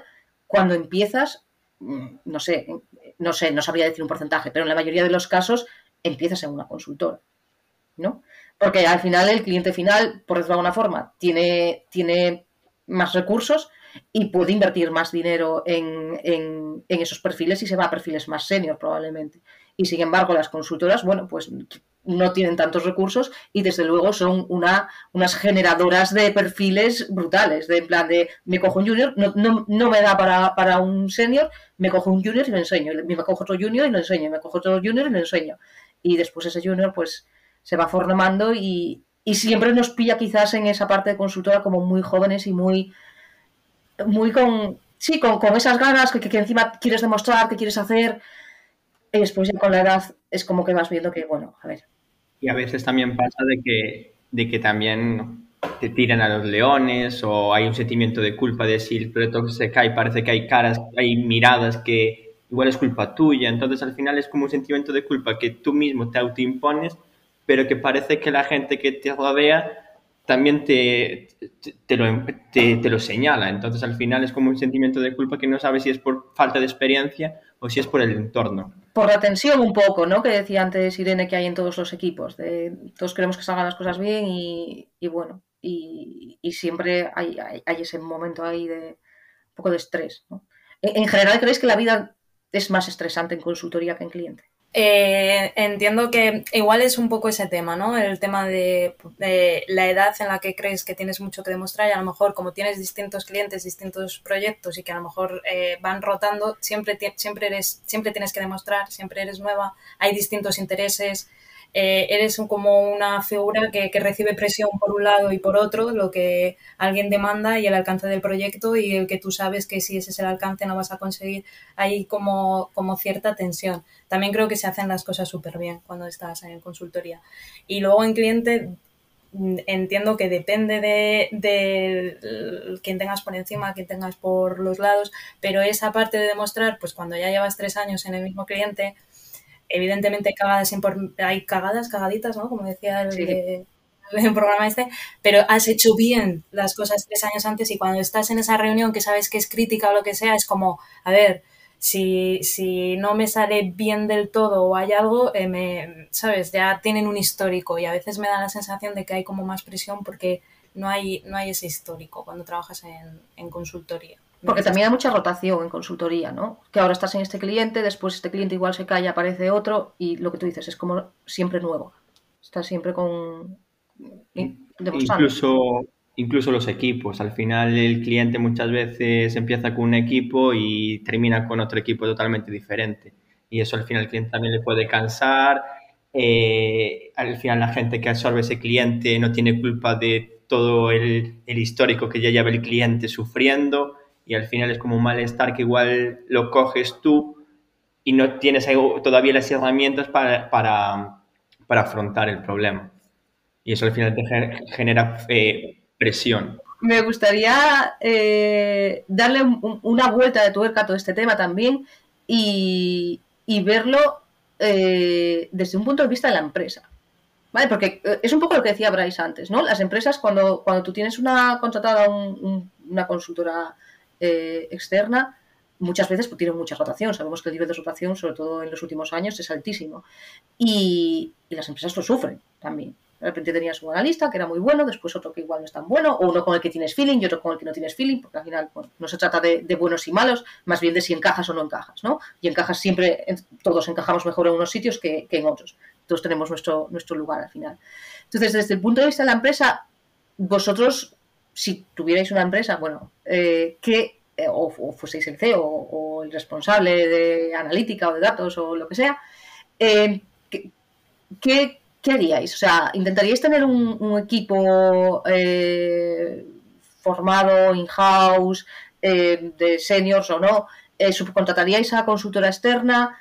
Speaker 1: cuando empiezas, no sé, no sé, no sabría decir un porcentaje, pero en la mayoría de los casos empiezas en una consultora, ¿no? Porque al final el cliente final, por decirlo de alguna forma, tiene, tiene más recursos y puede invertir más dinero en, en, en esos perfiles y se va a perfiles más senior probablemente. Y sin embargo las consultoras, bueno, pues no tienen tantos recursos y desde luego son una, unas generadoras de perfiles brutales, de en plan de me cojo un junior, no, no, no me da para, para un senior, me cojo un junior y lo enseño, me cojo otro junior y lo enseño, me cojo otro junior y lo enseño. Y después ese junior pues se va formando y, y siempre nos pilla quizás en esa parte de consultora como muy jóvenes y muy, muy con, sí, con, con esas ganas que, que encima quieres demostrar, que quieres hacer. Y después ya con la edad es como que vas viendo que, bueno, a ver.
Speaker 2: Y a veces también pasa de que, de que también te tiran a los leones o hay un sentimiento de culpa de si el proyecto se cae, parece que hay caras, hay miradas que igual es culpa tuya. Entonces al final es como un sentimiento de culpa que tú mismo te autoimpones, pero que parece que la gente que te rodea también te, te, te, lo, te, te lo señala. Entonces al final es como un sentimiento de culpa que no sabes si es por falta de experiencia o si es por el entorno.
Speaker 1: Por la tensión un poco, ¿no? Que decía antes Irene que hay en todos los equipos. De, todos queremos que salgan las cosas bien y, y bueno, y, y siempre hay, hay, hay ese momento ahí de un poco de estrés, ¿no? En, en general, ¿creéis que la vida es más estresante en consultoría que en cliente?
Speaker 4: Eh, entiendo que igual es un poco ese tema, ¿no? El tema de, de la edad en la que crees que tienes mucho que demostrar y a lo mejor como tienes distintos clientes, distintos proyectos y que a lo mejor eh, van rotando, siempre, siempre, eres, siempre tienes que demostrar, siempre eres nueva, hay distintos intereses, eh, eres como una figura que, que recibe presión por un lado y por otro, lo que alguien demanda y el alcance del proyecto y el que tú sabes que si ese es el alcance no vas a conseguir, hay como, como cierta tensión. También creo que se hacen las cosas súper bien cuando estás en consultoría. Y luego en cliente entiendo que depende de, de quien tengas por encima, quien tengas por los lados, pero esa parte de demostrar, pues cuando ya llevas tres años en el mismo cliente, evidentemente cagadas, hay cagadas, cagaditas, ¿no? Como decía el, sí. de, el programa este, pero has hecho bien las cosas tres años antes y cuando estás en esa reunión que sabes que es crítica o lo que sea, es como, a ver, si, si no me sale bien del todo o hay algo, eh, me, ¿sabes? Ya tienen un histórico y a veces me da la sensación de que hay como más presión porque no hay, no hay ese histórico cuando trabajas en, en consultoría.
Speaker 1: Porque también hay mucha rotación en consultoría, ¿no? Que ahora estás en este cliente, después este cliente igual se cae, aparece otro y lo que tú dices es como siempre nuevo. Estás siempre con...
Speaker 2: demostrando. Incluso, incluso los equipos. Al final el cliente muchas veces empieza con un equipo y termina con otro equipo totalmente diferente. Y eso al final al cliente también le puede cansar. Eh, al final la gente que absorbe ese cliente no tiene culpa de todo el, el histórico que ya lleva el cliente sufriendo. Y al final es como un malestar que igual lo coges tú y no tienes todavía las herramientas para, para, para afrontar el problema. Y eso al final te genera eh, presión.
Speaker 1: Me gustaría eh, darle un, una vuelta de tuerca a todo este tema también y, y verlo eh, desde un punto de vista de la empresa. ¿Vale? Porque es un poco lo que decía Bryce antes, ¿no? Las empresas, cuando, cuando tú tienes una contratada, un, un, una consultora Eh, externa, muchas veces pues, tiene mucha rotación. Sabemos que el nivel de rotación, sobre todo en los últimos años, es altísimo. Y, y las empresas lo sufren también. De repente tenías un analista que era muy bueno, después otro que igual no es tan bueno, o uno con el que tienes feeling y otro con el que no tienes feeling, porque al final bueno, no se trata de, de buenos y malos, más bien de si encajas o no encajas, ¿no? Y encajas siempre, todos encajamos mejor en unos sitios que, que en otros. Todos tenemos nuestro, nuestro lugar al final. Entonces, desde el punto de vista de la empresa, vosotros, si tuvierais una empresa, bueno, eh, que eh, o, o fueseis el C E O o, o el responsable de analítica o de datos o lo que sea, eh, ¿qué, qué, ¿qué haríais? O sea, ¿intentaríais tener un, un equipo eh, formado in-house, eh, de seniors o no? Eh, ¿Subcontrataríais a consultora externa?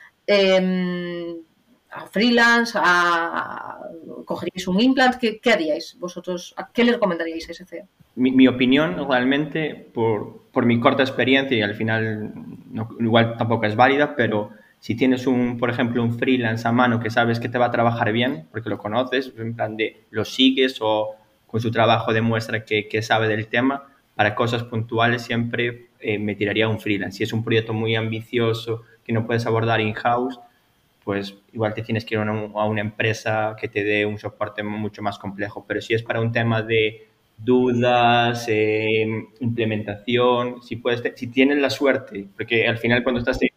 Speaker 1: Eh, a freelance, a cogeríais un implant, ¿qué, qué haríais vosotros? ¿A qué le recomendaríais a ese C E O?
Speaker 2: Mi, mi opinión realmente, por, por mi corta experiencia y al final no, igual tampoco es válida, pero si tienes un, por ejemplo, un freelance a mano que sabes que te va a trabajar bien, porque lo conoces, en plan de lo sigues o con su trabajo demuestra que, que sabe del tema, para cosas puntuales siempre eh, me tiraría a un freelance. Si es un proyecto muy ambicioso que no puedes abordar in-house, pues igual te tienes que ir a una, a una empresa que te dé un soporte mucho más complejo. Pero si es para un tema de dudas, eh, implementación, si, puedes, si tienes la suerte, porque al final cuando estás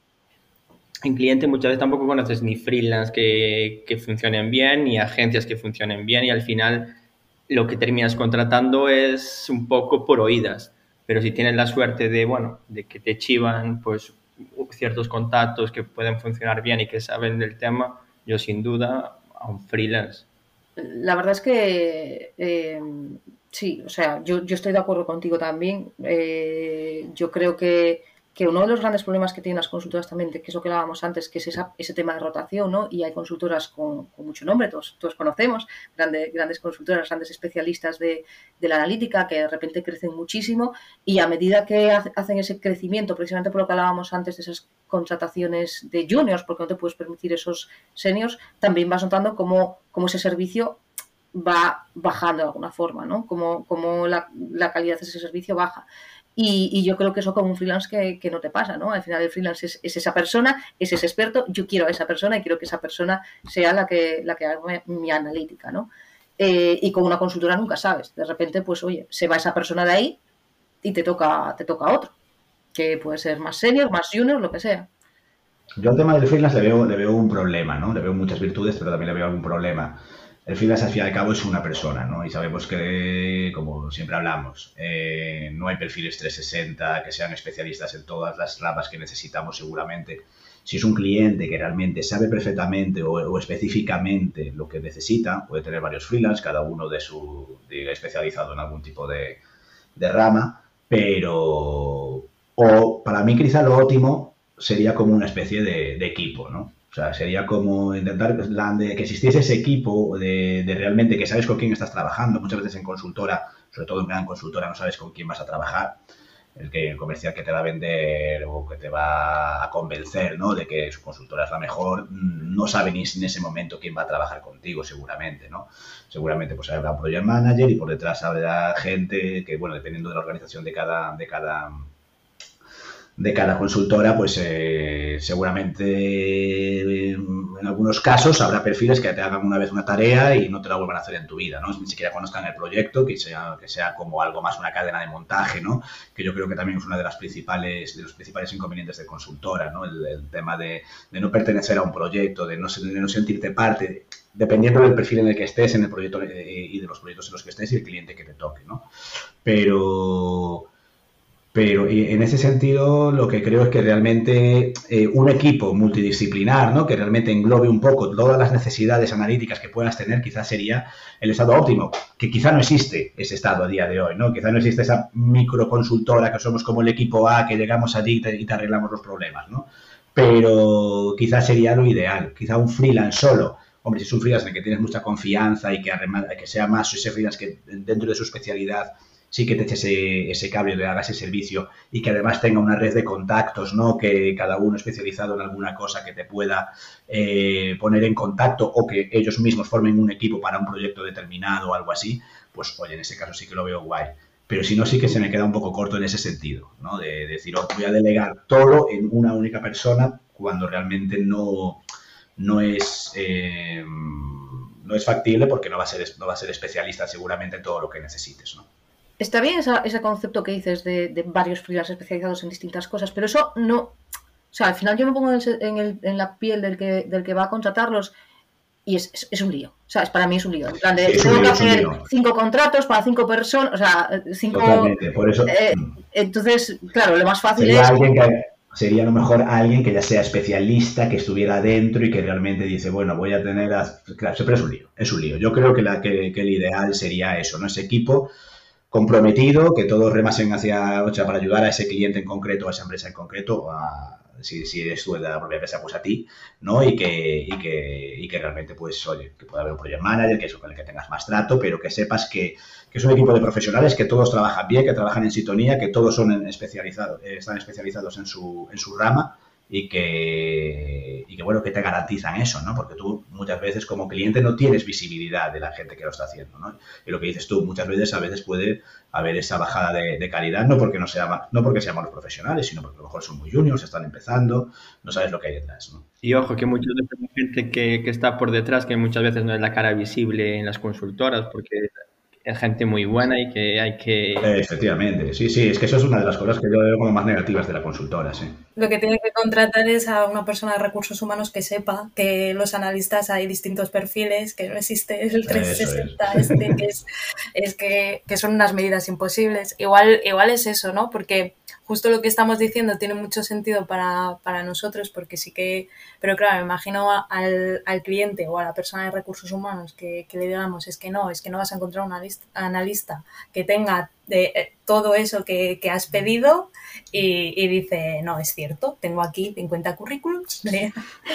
Speaker 2: en cliente muchas veces tampoco conoces ni freelance que, que funcionen bien, ni agencias que funcionen bien, y al final lo que terminas contratando es un poco por oídas. Pero si tienes la suerte de, bueno, de que te chivan pues ciertos contactos que pueden funcionar bien y que saben del tema, yo sin duda a un freelance.
Speaker 1: La verdad es que eh, sí, o sea, yo, yo estoy de acuerdo contigo también. Eh, yo creo que, que uno de los grandes problemas que tienen las consultoras también, que es lo que hablábamos antes, que es esa, ese tema de rotación, ¿no? Y hay consultoras con, con mucho nombre, todos, todos conocemos, grande, grandes consultoras, grandes especialistas de, de la analítica que de repente crecen muchísimo, y a medida que hacen ese crecimiento, precisamente por lo que hablábamos antes de esas contrataciones de juniors, porque no te puedes permitir esos seniors, también vas notando cómo, cómo ese servicio va bajando de alguna forma, ¿no? Como, como la, la calidad de ese servicio baja. Y, y yo creo que eso como un freelance que, que no te pasa, ¿no? Al final el freelance es, es esa persona, es ese experto, yo quiero a esa persona y quiero que esa persona sea la que, la que haga mi analítica, ¿no? Eh, y con una consultora nunca sabes. De repente, pues, oye, se va esa persona de ahí y te toca, te toca otro, que puede ser más senior, más junior, lo que sea.
Speaker 3: Yo al tema del freelance le veo, le veo un problema, ¿no? Le veo muchas virtudes, pero también le veo algún problema. El freelance, al fin y al cabo, es una persona, ¿no? Y sabemos que, como siempre hablamos, eh, no hay perfiles trescientos sesenta que sean especialistas en todas las ramas que necesitamos seguramente. Si es un cliente que realmente sabe perfectamente o, o específicamente lo que necesita, puede tener varios freelance, cada uno de su, diga, especializado en algún tipo de, de rama, pero o para mí quizá lo óptimo sería como una especie de, de equipo, ¿no? O sea, sería como intentar de que existiese ese equipo de, de realmente que sabes con quién estás trabajando. Muchas veces en consultora, sobre todo en gran consultora, no sabes con quién vas a trabajar. El, que, el comercial que te va a vender o que te va a convencer, ¿no?, de que su consultora es la mejor, no sabe ni en ese momento quién va a trabajar contigo, seguramente, ¿no? Seguramente pues habrá un project manager y por detrás habrá gente que, bueno, dependiendo de la organización de cada... De cada de cada consultora, pues eh, seguramente eh, en algunos casos habrá perfiles que te hagan una vez una tarea y no te la vuelvan a hacer en tu vida, ¿no? Ni siquiera conozcan el proyecto, que sea, que sea como algo más una cadena de montaje, ¿no? Que yo creo que también es una de las principales, de los principales inconvenientes de consultora, ¿no? El, el tema de, de no pertenecer a un proyecto, de no, de no sentirte parte, dependiendo del perfil en el que estés, en el proyecto eh, y de los proyectos en los que estés y el cliente que te toque, ¿no? Pero... Pero en ese sentido lo que creo es que realmente eh, un equipo multidisciplinar, ¿no?, que realmente englobe un poco todas las necesidades analíticas que puedas tener, quizás sería el estado óptimo, que quizá no existe ese estado a día de hoy, ¿no? Quizá no existe esa microconsultora que somos como el equipo A, que llegamos allí y te, y te arreglamos los problemas, ¿no? Pero quizás sería lo ideal, quizá un freelance solo. Hombre, si es un freelance en el que tienes mucha confianza y que, que sea más ese freelance que dentro de su especialidad sí que te eche ese, ese cable, le haga ese servicio y que además tenga una red de contactos, ¿no?, que cada uno especializado en alguna cosa que te pueda eh, poner en contacto o que ellos mismos formen un equipo para un proyecto determinado o algo así, pues oye, en ese caso sí que lo veo guay. Pero si no, sí que se me queda un poco corto en ese sentido, ¿no? De, de decir, oh, voy a delegar todo en una única persona cuando realmente no, no es... Eh, no es factible porque no va a ser, no va a ser especialista seguramente en todo lo que necesites, ¿no?
Speaker 1: Está bien esa, ese concepto que dices de, de varios freelancers especializados en distintas cosas, pero eso no... O sea, al final yo me pongo en, el, en, el, en la piel del que, del que va a contratarlos y es, es, es un lío. O sea, es, para mí es un lío. En plan de, sí, tengo lío, que hacer cinco contratos para cinco personas, o sea, cinco...
Speaker 3: Totalmente, por eso...
Speaker 1: Eh, entonces, claro, lo más fácil
Speaker 3: sería
Speaker 1: es...
Speaker 3: Alguien que, sería a lo mejor alguien que ya sea especialista, que estuviera dentro y que realmente dice, bueno, voy a tener... A... Claro, siempre es un lío, es un lío. Yo creo que, la, que, que el ideal sería eso, ¿no? Ese equipo comprometido, que todos remasen hacia, o sea, para ayudar a ese cliente en concreto, a esa empresa en concreto, a, si, si eres tú de la propia empresa, pues a ti, ¿no? Y que, y que, y que realmente, pues, oye, que pueda haber un project manager, que eso con el que tengas más trato, pero que sepas que, que es un equipo de profesionales, que todos trabajan bien, que trabajan en sintonía, que todos son especializados, están especializados en su, en su rama y que, y que, bueno, que te garantizan eso, ¿no? Porque tú muchas veces como cliente no tienes visibilidad de la gente que lo está haciendo, ¿no? Y lo que dices tú, muchas veces a veces puede haber esa bajada de, de calidad, no porque no sea, no porque seamos los profesionales, sino porque a lo mejor son muy juniors, están empezando, no sabes lo que hay detrás, ¿no?
Speaker 2: Y ojo, que muchas veces hay gente que, que está por detrás, que muchas veces no es la cara visible en las consultoras, porque es gente muy buena y que hay que...
Speaker 3: Eh, efectivamente, sí, sí, es que eso es una de las cosas que yo veo como más negativas de la consultora, sí.
Speaker 4: Lo que tiene que contratar es a una persona de recursos humanos que sepa que los analistas hay distintos perfiles, que no existe el trescientos sesenta, es. este, que, es, es que, que son unas medidas imposibles. Igual, igual es eso, ¿no? Porque justo lo que estamos diciendo tiene mucho sentido para, para nosotros, porque sí que... Pero claro, me imagino al, al cliente o a la persona de recursos humanos que, que le digamos, es que no, es que no vas a encontrar un analista, analista que tenga de, eh, todo eso que, que has pedido y, y dice, no, es cierto, tengo aquí cincuenta currículums de...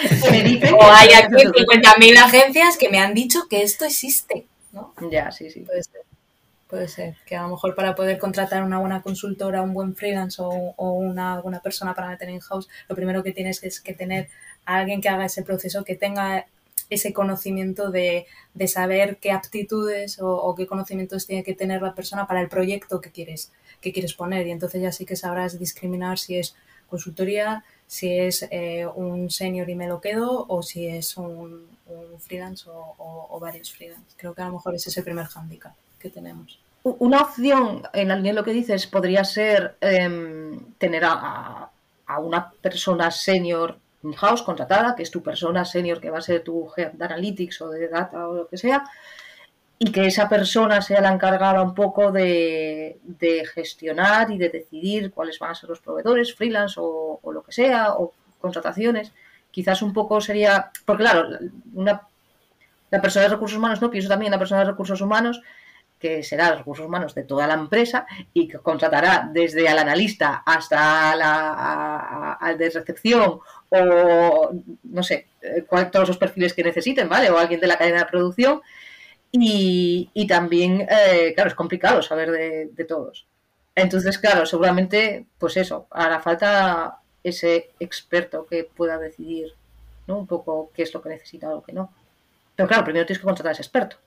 Speaker 4: o hay aquí cincuenta mil agencias que me han dicho que esto existe, ¿no?
Speaker 1: Ya, sí, sí.
Speaker 4: Puede ser. Puede ser que a lo mejor para poder contratar una buena consultora, un buen freelance o, o una buena persona para meter in-house, lo primero que tienes es que tener a alguien que haga ese proceso, que tenga ese conocimiento de, de saber qué aptitudes o, o qué conocimientos tiene que tener la persona para el proyecto que quieres, que quieres poner. Y entonces ya sí que sabrás discriminar si es consultoría, si es eh, un senior y me lo quedo, o si es un, un freelance o, o, o varios freelance. Creo que a lo mejor ese es el primer hándicap que tenemos.
Speaker 1: Una opción, en la línea de lo que dices, podría ser eh, tener a, a una persona senior in-house contratada, que es tu persona senior, que va a ser tu head de analytics o de data o lo que sea, y que esa persona sea la encargada un poco de, de gestionar y de decidir cuáles van a ser los proveedores, freelance o, o lo que sea, o contrataciones. Quizás un poco sería, porque claro, una, la persona de recursos humanos, no pienso también en la persona de recursos humanos, que será los recursos humanos de toda la empresa y que contratará desde al analista hasta la, a, a, al de recepción o no sé, cuál, todos los perfiles que necesiten, ¿vale? O alguien de la cadena de producción y, y también, eh, claro, es complicado saber de, de todos. Entonces, claro, seguramente, pues eso, hará falta ese experto que pueda decidir, ¿no? Un poco qué es lo que necesita o lo que no. Pero claro, primero tienes que contratar a ese experto.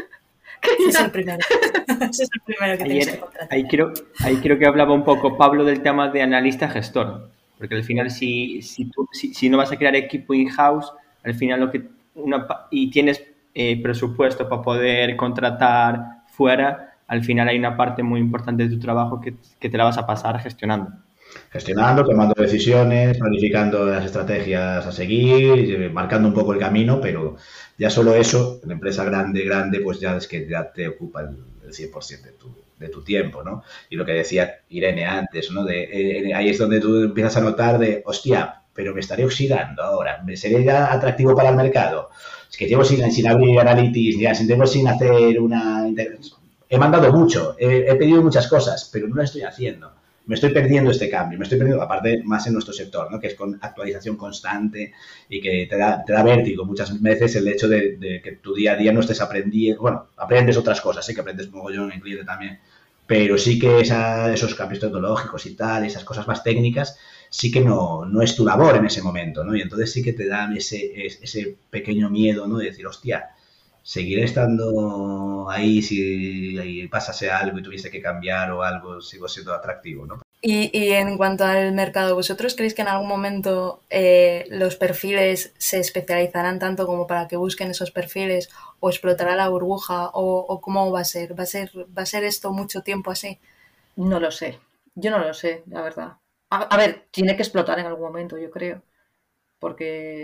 Speaker 4: Ese es el primero. Ese es el primero que tienes que contratar.
Speaker 2: Ahí creo, ahí creo que hablaba un poco Pablo del tema de analista-gestor. Porque al final, si, si, tú, si, si no vas a crear equipo in-house, al final lo que una, y tienes eh, presupuesto para poder contratar fuera, al final hay una parte muy importante de tu trabajo que, que te la vas a pasar gestionando.
Speaker 3: Gestionando, tomando decisiones, planificando las estrategias a seguir, marcando un poco el camino, pero ya solo eso, en empresa grande, grande, pues ya es que ya te ocupa el, el cien por ciento de tu, de tu tiempo, ¿no? Y lo que decía Irene antes, ¿no? De, eh, ahí es donde tú empiezas a notar de, hostia, pero me estaré oxidando ahora, ¿me seré ya atractivo para el mercado? Es que llevo sin, sin abrir Analytics, ya llevo sin hacer una... He mandado mucho, he, he pedido muchas cosas, pero no las estoy haciendo. Me estoy perdiendo este cambio, me estoy perdiendo, aparte, más en nuestro sector, ¿no? Que es con actualización constante y que te da, te da vértigo muchas veces el hecho de, de que tu día a día no estés aprendiendo, bueno, aprendes otras cosas, sé que aprendes mogollón en cliente también, pero sí que esa, esos cambios tecnológicos y tal, esas cosas más técnicas, sí que no, no es tu labor en ese momento, ¿no? Y entonces sí que te dan ese, ese pequeño miedo, ¿no? De decir, hostia, seguiré estando ahí si ahí pasase algo y tuviese que cambiar o algo, sigo siendo atractivo, ¿no?
Speaker 4: Y, y en cuanto al mercado, ¿vosotros creéis que en algún momento eh, los perfiles se especializarán tanto como para que busquen esos perfiles o explotará la burbuja o, o cómo va a ser? ¿Va a ser, va a ser esto mucho tiempo así?
Speaker 1: No lo sé, yo no lo sé, la verdad. A, a ver, tiene que explotar en algún momento, yo creo, porque...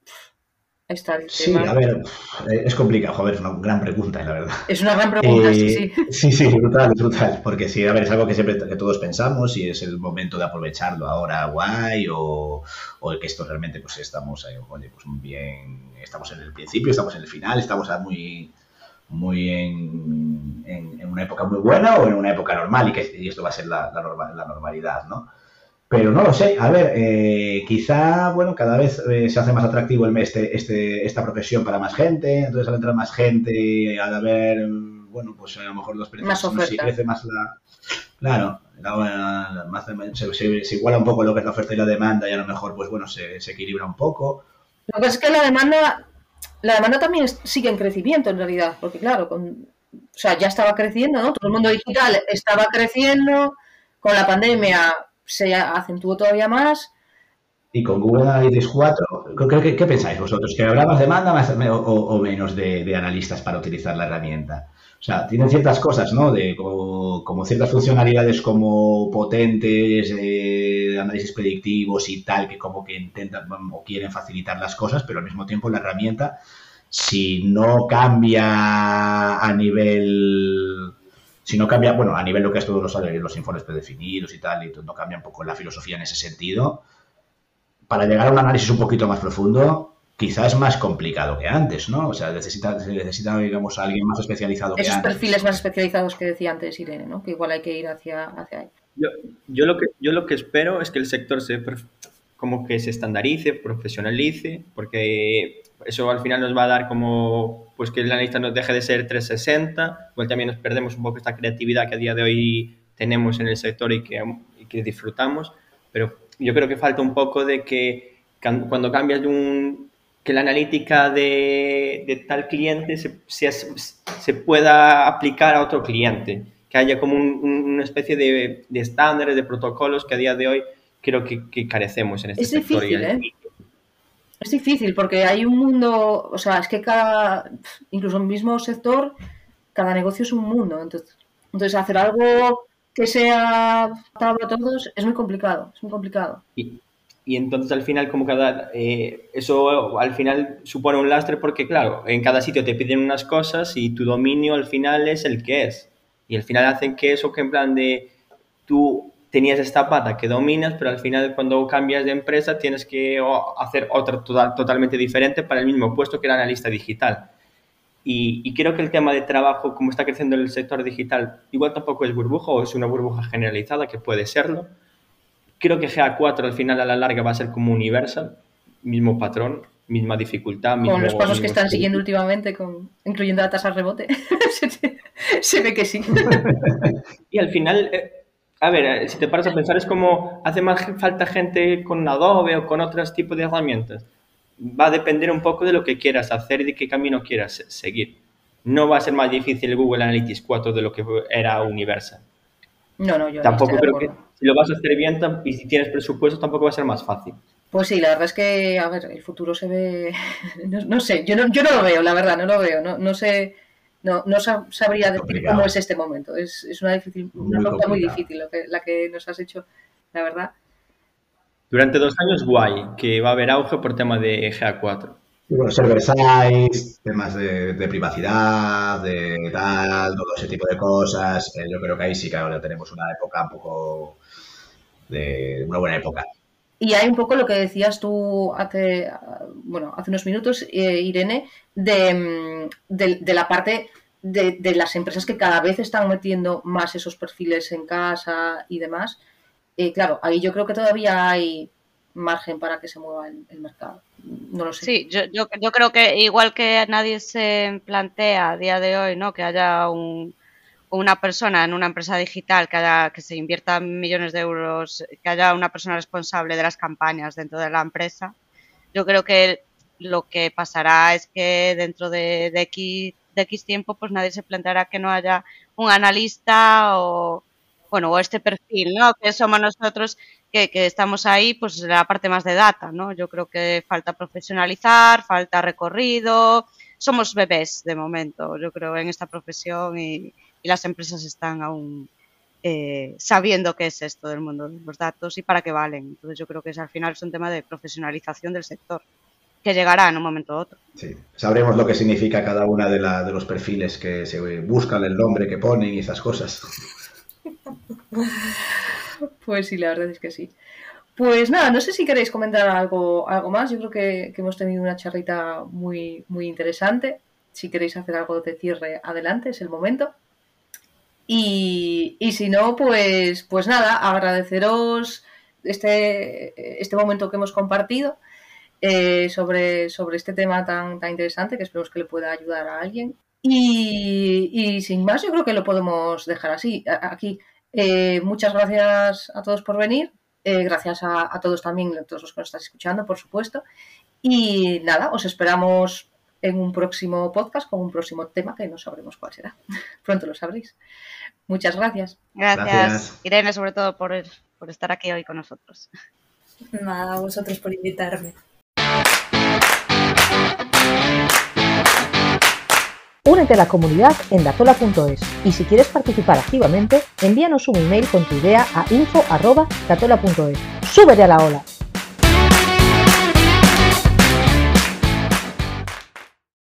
Speaker 1: Está el
Speaker 3: sí,
Speaker 1: tema.
Speaker 3: A ver, es complicado, joder, es una gran pregunta, la verdad.
Speaker 1: Es una gran pregunta,
Speaker 3: eh,
Speaker 1: sí, sí.
Speaker 3: Sí, sí, brutal, brutal, porque sí, a ver, es algo que siempre que todos pensamos y es el momento de aprovecharlo ahora guay o, o que esto realmente pues estamos, eh, oye, pues bien, estamos en el principio, estamos en el final, estamos muy, muy en, en, en una época muy buena o en una época normal y que y esto va a ser la, la, norma, la normalidad, ¿no? Pero no lo sé, a ver, eh, quizá, bueno, cada vez eh, se hace más atractivo el, este, este, esta profesión para más gente, entonces al entrar más gente, al haber, bueno, pues a lo mejor los precios,
Speaker 1: más oferta.
Speaker 3: Si crece más la... Claro, la, más, se, se, se iguala un poco lo que es la oferta y la demanda y a lo mejor, pues bueno, se, se equilibra un poco.
Speaker 1: Lo que pasa es que la demanda, la demanda también es, sigue en crecimiento en realidad, porque claro, con, o sea, ya estaba creciendo, ¿no? Todo el mundo digital estaba creciendo, con la pandemia se acentuó todavía más.
Speaker 3: Y con Google Analytics cuatro, ¿qué, qué, qué pensáis vosotros? ¿Que habrá más demanda más, o, o menos de, de analistas para utilizar la herramienta? O sea, tienen ciertas cosas, ¿no? De como, como ciertas funcionalidades como potentes, eh, análisis predictivos y tal, que como que intentan o quieren facilitar las cosas, pero al mismo tiempo la herramienta, si no cambia a nivel... Si no cambia, bueno, a nivel lo que es todos los, los informes predefinidos y tal, y no cambia un poco la filosofía en ese sentido, para llegar a un análisis un poquito más profundo, quizás es más complicado que antes, ¿no? O sea, necesita, necesita digamos, a alguien más especializado que
Speaker 1: Esos
Speaker 3: antes.
Speaker 1: Esos perfiles más especializados que decía antes Irene, ¿no? Que igual hay que ir hacia, hacia ahí.
Speaker 2: Yo, yo, lo que, yo lo que espero es que el sector se como que se estandarice, profesionalice, porque eso al final nos va a dar como pues que el analista nos deje de ser trescientos sesenta, igual también nos perdemos un poco esta creatividad que a día de hoy tenemos en el sector y que, y que disfrutamos, pero yo creo que falta un poco de que cuando cambias de un... que la analítica de, de tal cliente se, se, se pueda aplicar a otro cliente, que haya como un, un, una especie de, de estándares, de protocolos que a día de hoy creo que, que carecemos en este
Speaker 1: es
Speaker 2: sector.
Speaker 1: Difícil, ¿eh? Es difícil porque hay un mundo, o sea, es que cada, incluso en el mismo sector, cada negocio es un mundo. Entonces, entonces hacer algo que sea adaptable a todos es muy complicado, es muy complicado.
Speaker 2: Y, y entonces al final como cada, eh, eso al final supone un lastre porque claro, en cada sitio te piden unas cosas y tu dominio al final es el que es. Y al final hacen que eso que en plan de tú tenías esta pata que dominas, pero al final cuando cambias de empresa tienes que hacer otra total, totalmente diferente para el mismo puesto que el analista digital. Y, y creo que el tema de trabajo, como está creciendo el sector digital, igual tampoco es burbuja o es una burbuja generalizada, que puede serlo. Creo que G A cuatro al final a la larga va a ser como Universal, mismo patrón, misma dificultad. Mismo,
Speaker 1: con los pasos que están
Speaker 2: estilo.
Speaker 1: siguiendo últimamente, con, incluyendo la tasa de rebote, se, se ve que sí.
Speaker 2: Y al final, eh, a ver, si te paras a pensar, es como hace más falta gente con Adobe o con otros tipos de herramientas. Va a depender un poco de lo que quieras hacer y de qué camino quieras seguir. No va a ser más difícil Google Analytics cuatro de lo que era Universal.
Speaker 1: No, no, yo
Speaker 2: tampoco creo que si lo vas a hacer bien y si tienes presupuesto tampoco va a ser más fácil.
Speaker 1: Pues sí, la verdad es que, a ver, el futuro se ve, no, no sé, yo no, yo no lo veo, la verdad, no lo veo, no, no sé, no, no sabría decir complicado. Cómo es este momento, es, es una, difícil, una pregunta muy difícil lo que, la que nos has hecho, la verdad.
Speaker 2: Durante dos años, guay, que va a haber auge por tema de G A cuatro.
Speaker 3: Y bueno, server size, temas de, de privacidad, de tal, todo ese tipo de cosas. Eh, yo creo que ahí sí que ahora tenemos una época un poco de una buena época.
Speaker 1: Y hay un poco lo que decías tú hace, bueno, hace unos minutos, eh, Irene, de, de, de la parte de, de las empresas que cada vez están metiendo más esos perfiles en casa y demás. Eh, claro, ahí yo creo que todavía hay margen para que se mueva el, el mercado. No lo sé.
Speaker 5: Sí, yo, yo, yo creo que igual que nadie se plantea a día de hoy, ¿no? Que haya un, una persona en una empresa digital que haya, que se invierta millones de euros, que haya una persona responsable de las campañas dentro de la empresa. Yo creo que lo que pasará es que dentro de, de, X, de X tiempo pues nadie se planteará que no haya un analista o bueno, o este perfil, ¿no? Que somos nosotros que, que estamos ahí, pues la parte más de data, ¿no? Yo creo que falta profesionalizar, falta recorrido, somos bebés de momento, yo creo, en esta profesión y, y las empresas están aún eh, sabiendo qué es esto del mundo de los datos y para qué valen. Entonces yo creo que es, al final es un tema de profesionalización del sector, que llegará en un momento u otro.
Speaker 3: Sí, sabremos lo que significa cada una de, la, de los perfiles que se buscan, el nombre que ponen y esas cosas.
Speaker 1: Pues sí, la verdad es que sí. Pues nada, no sé si queréis comentar algo, algo más. Yo creo que, que hemos tenido una charrita muy, muy interesante. Si queréis hacer algo de cierre, adelante, es el momento. Y, y si no, pues, pues nada, agradeceros este, este momento que hemos compartido eh, sobre, sobre este tema tan, tan interesante, que esperemos que le pueda ayudar a alguien. Y, y sin más, yo creo que lo podemos dejar así, aquí. Eh, muchas gracias a todos por venir. Eh, gracias a, a todos también, a todos los que nos estáis escuchando, por supuesto. Y nada, os esperamos en un próximo podcast con un próximo tema que no sabremos cuál será. Pronto lo sabréis. Muchas gracias.
Speaker 5: Gracias,
Speaker 3: Gracias.
Speaker 5: Irene, sobre todo por, por estar aquí hoy con nosotros.
Speaker 4: Nada, a vosotros por invitarme.
Speaker 6: Únete a la comunidad en datola punto es y si quieres participar activamente, envíanos un email con tu idea a info arroba datola punto es. ¡Súbete a la ola!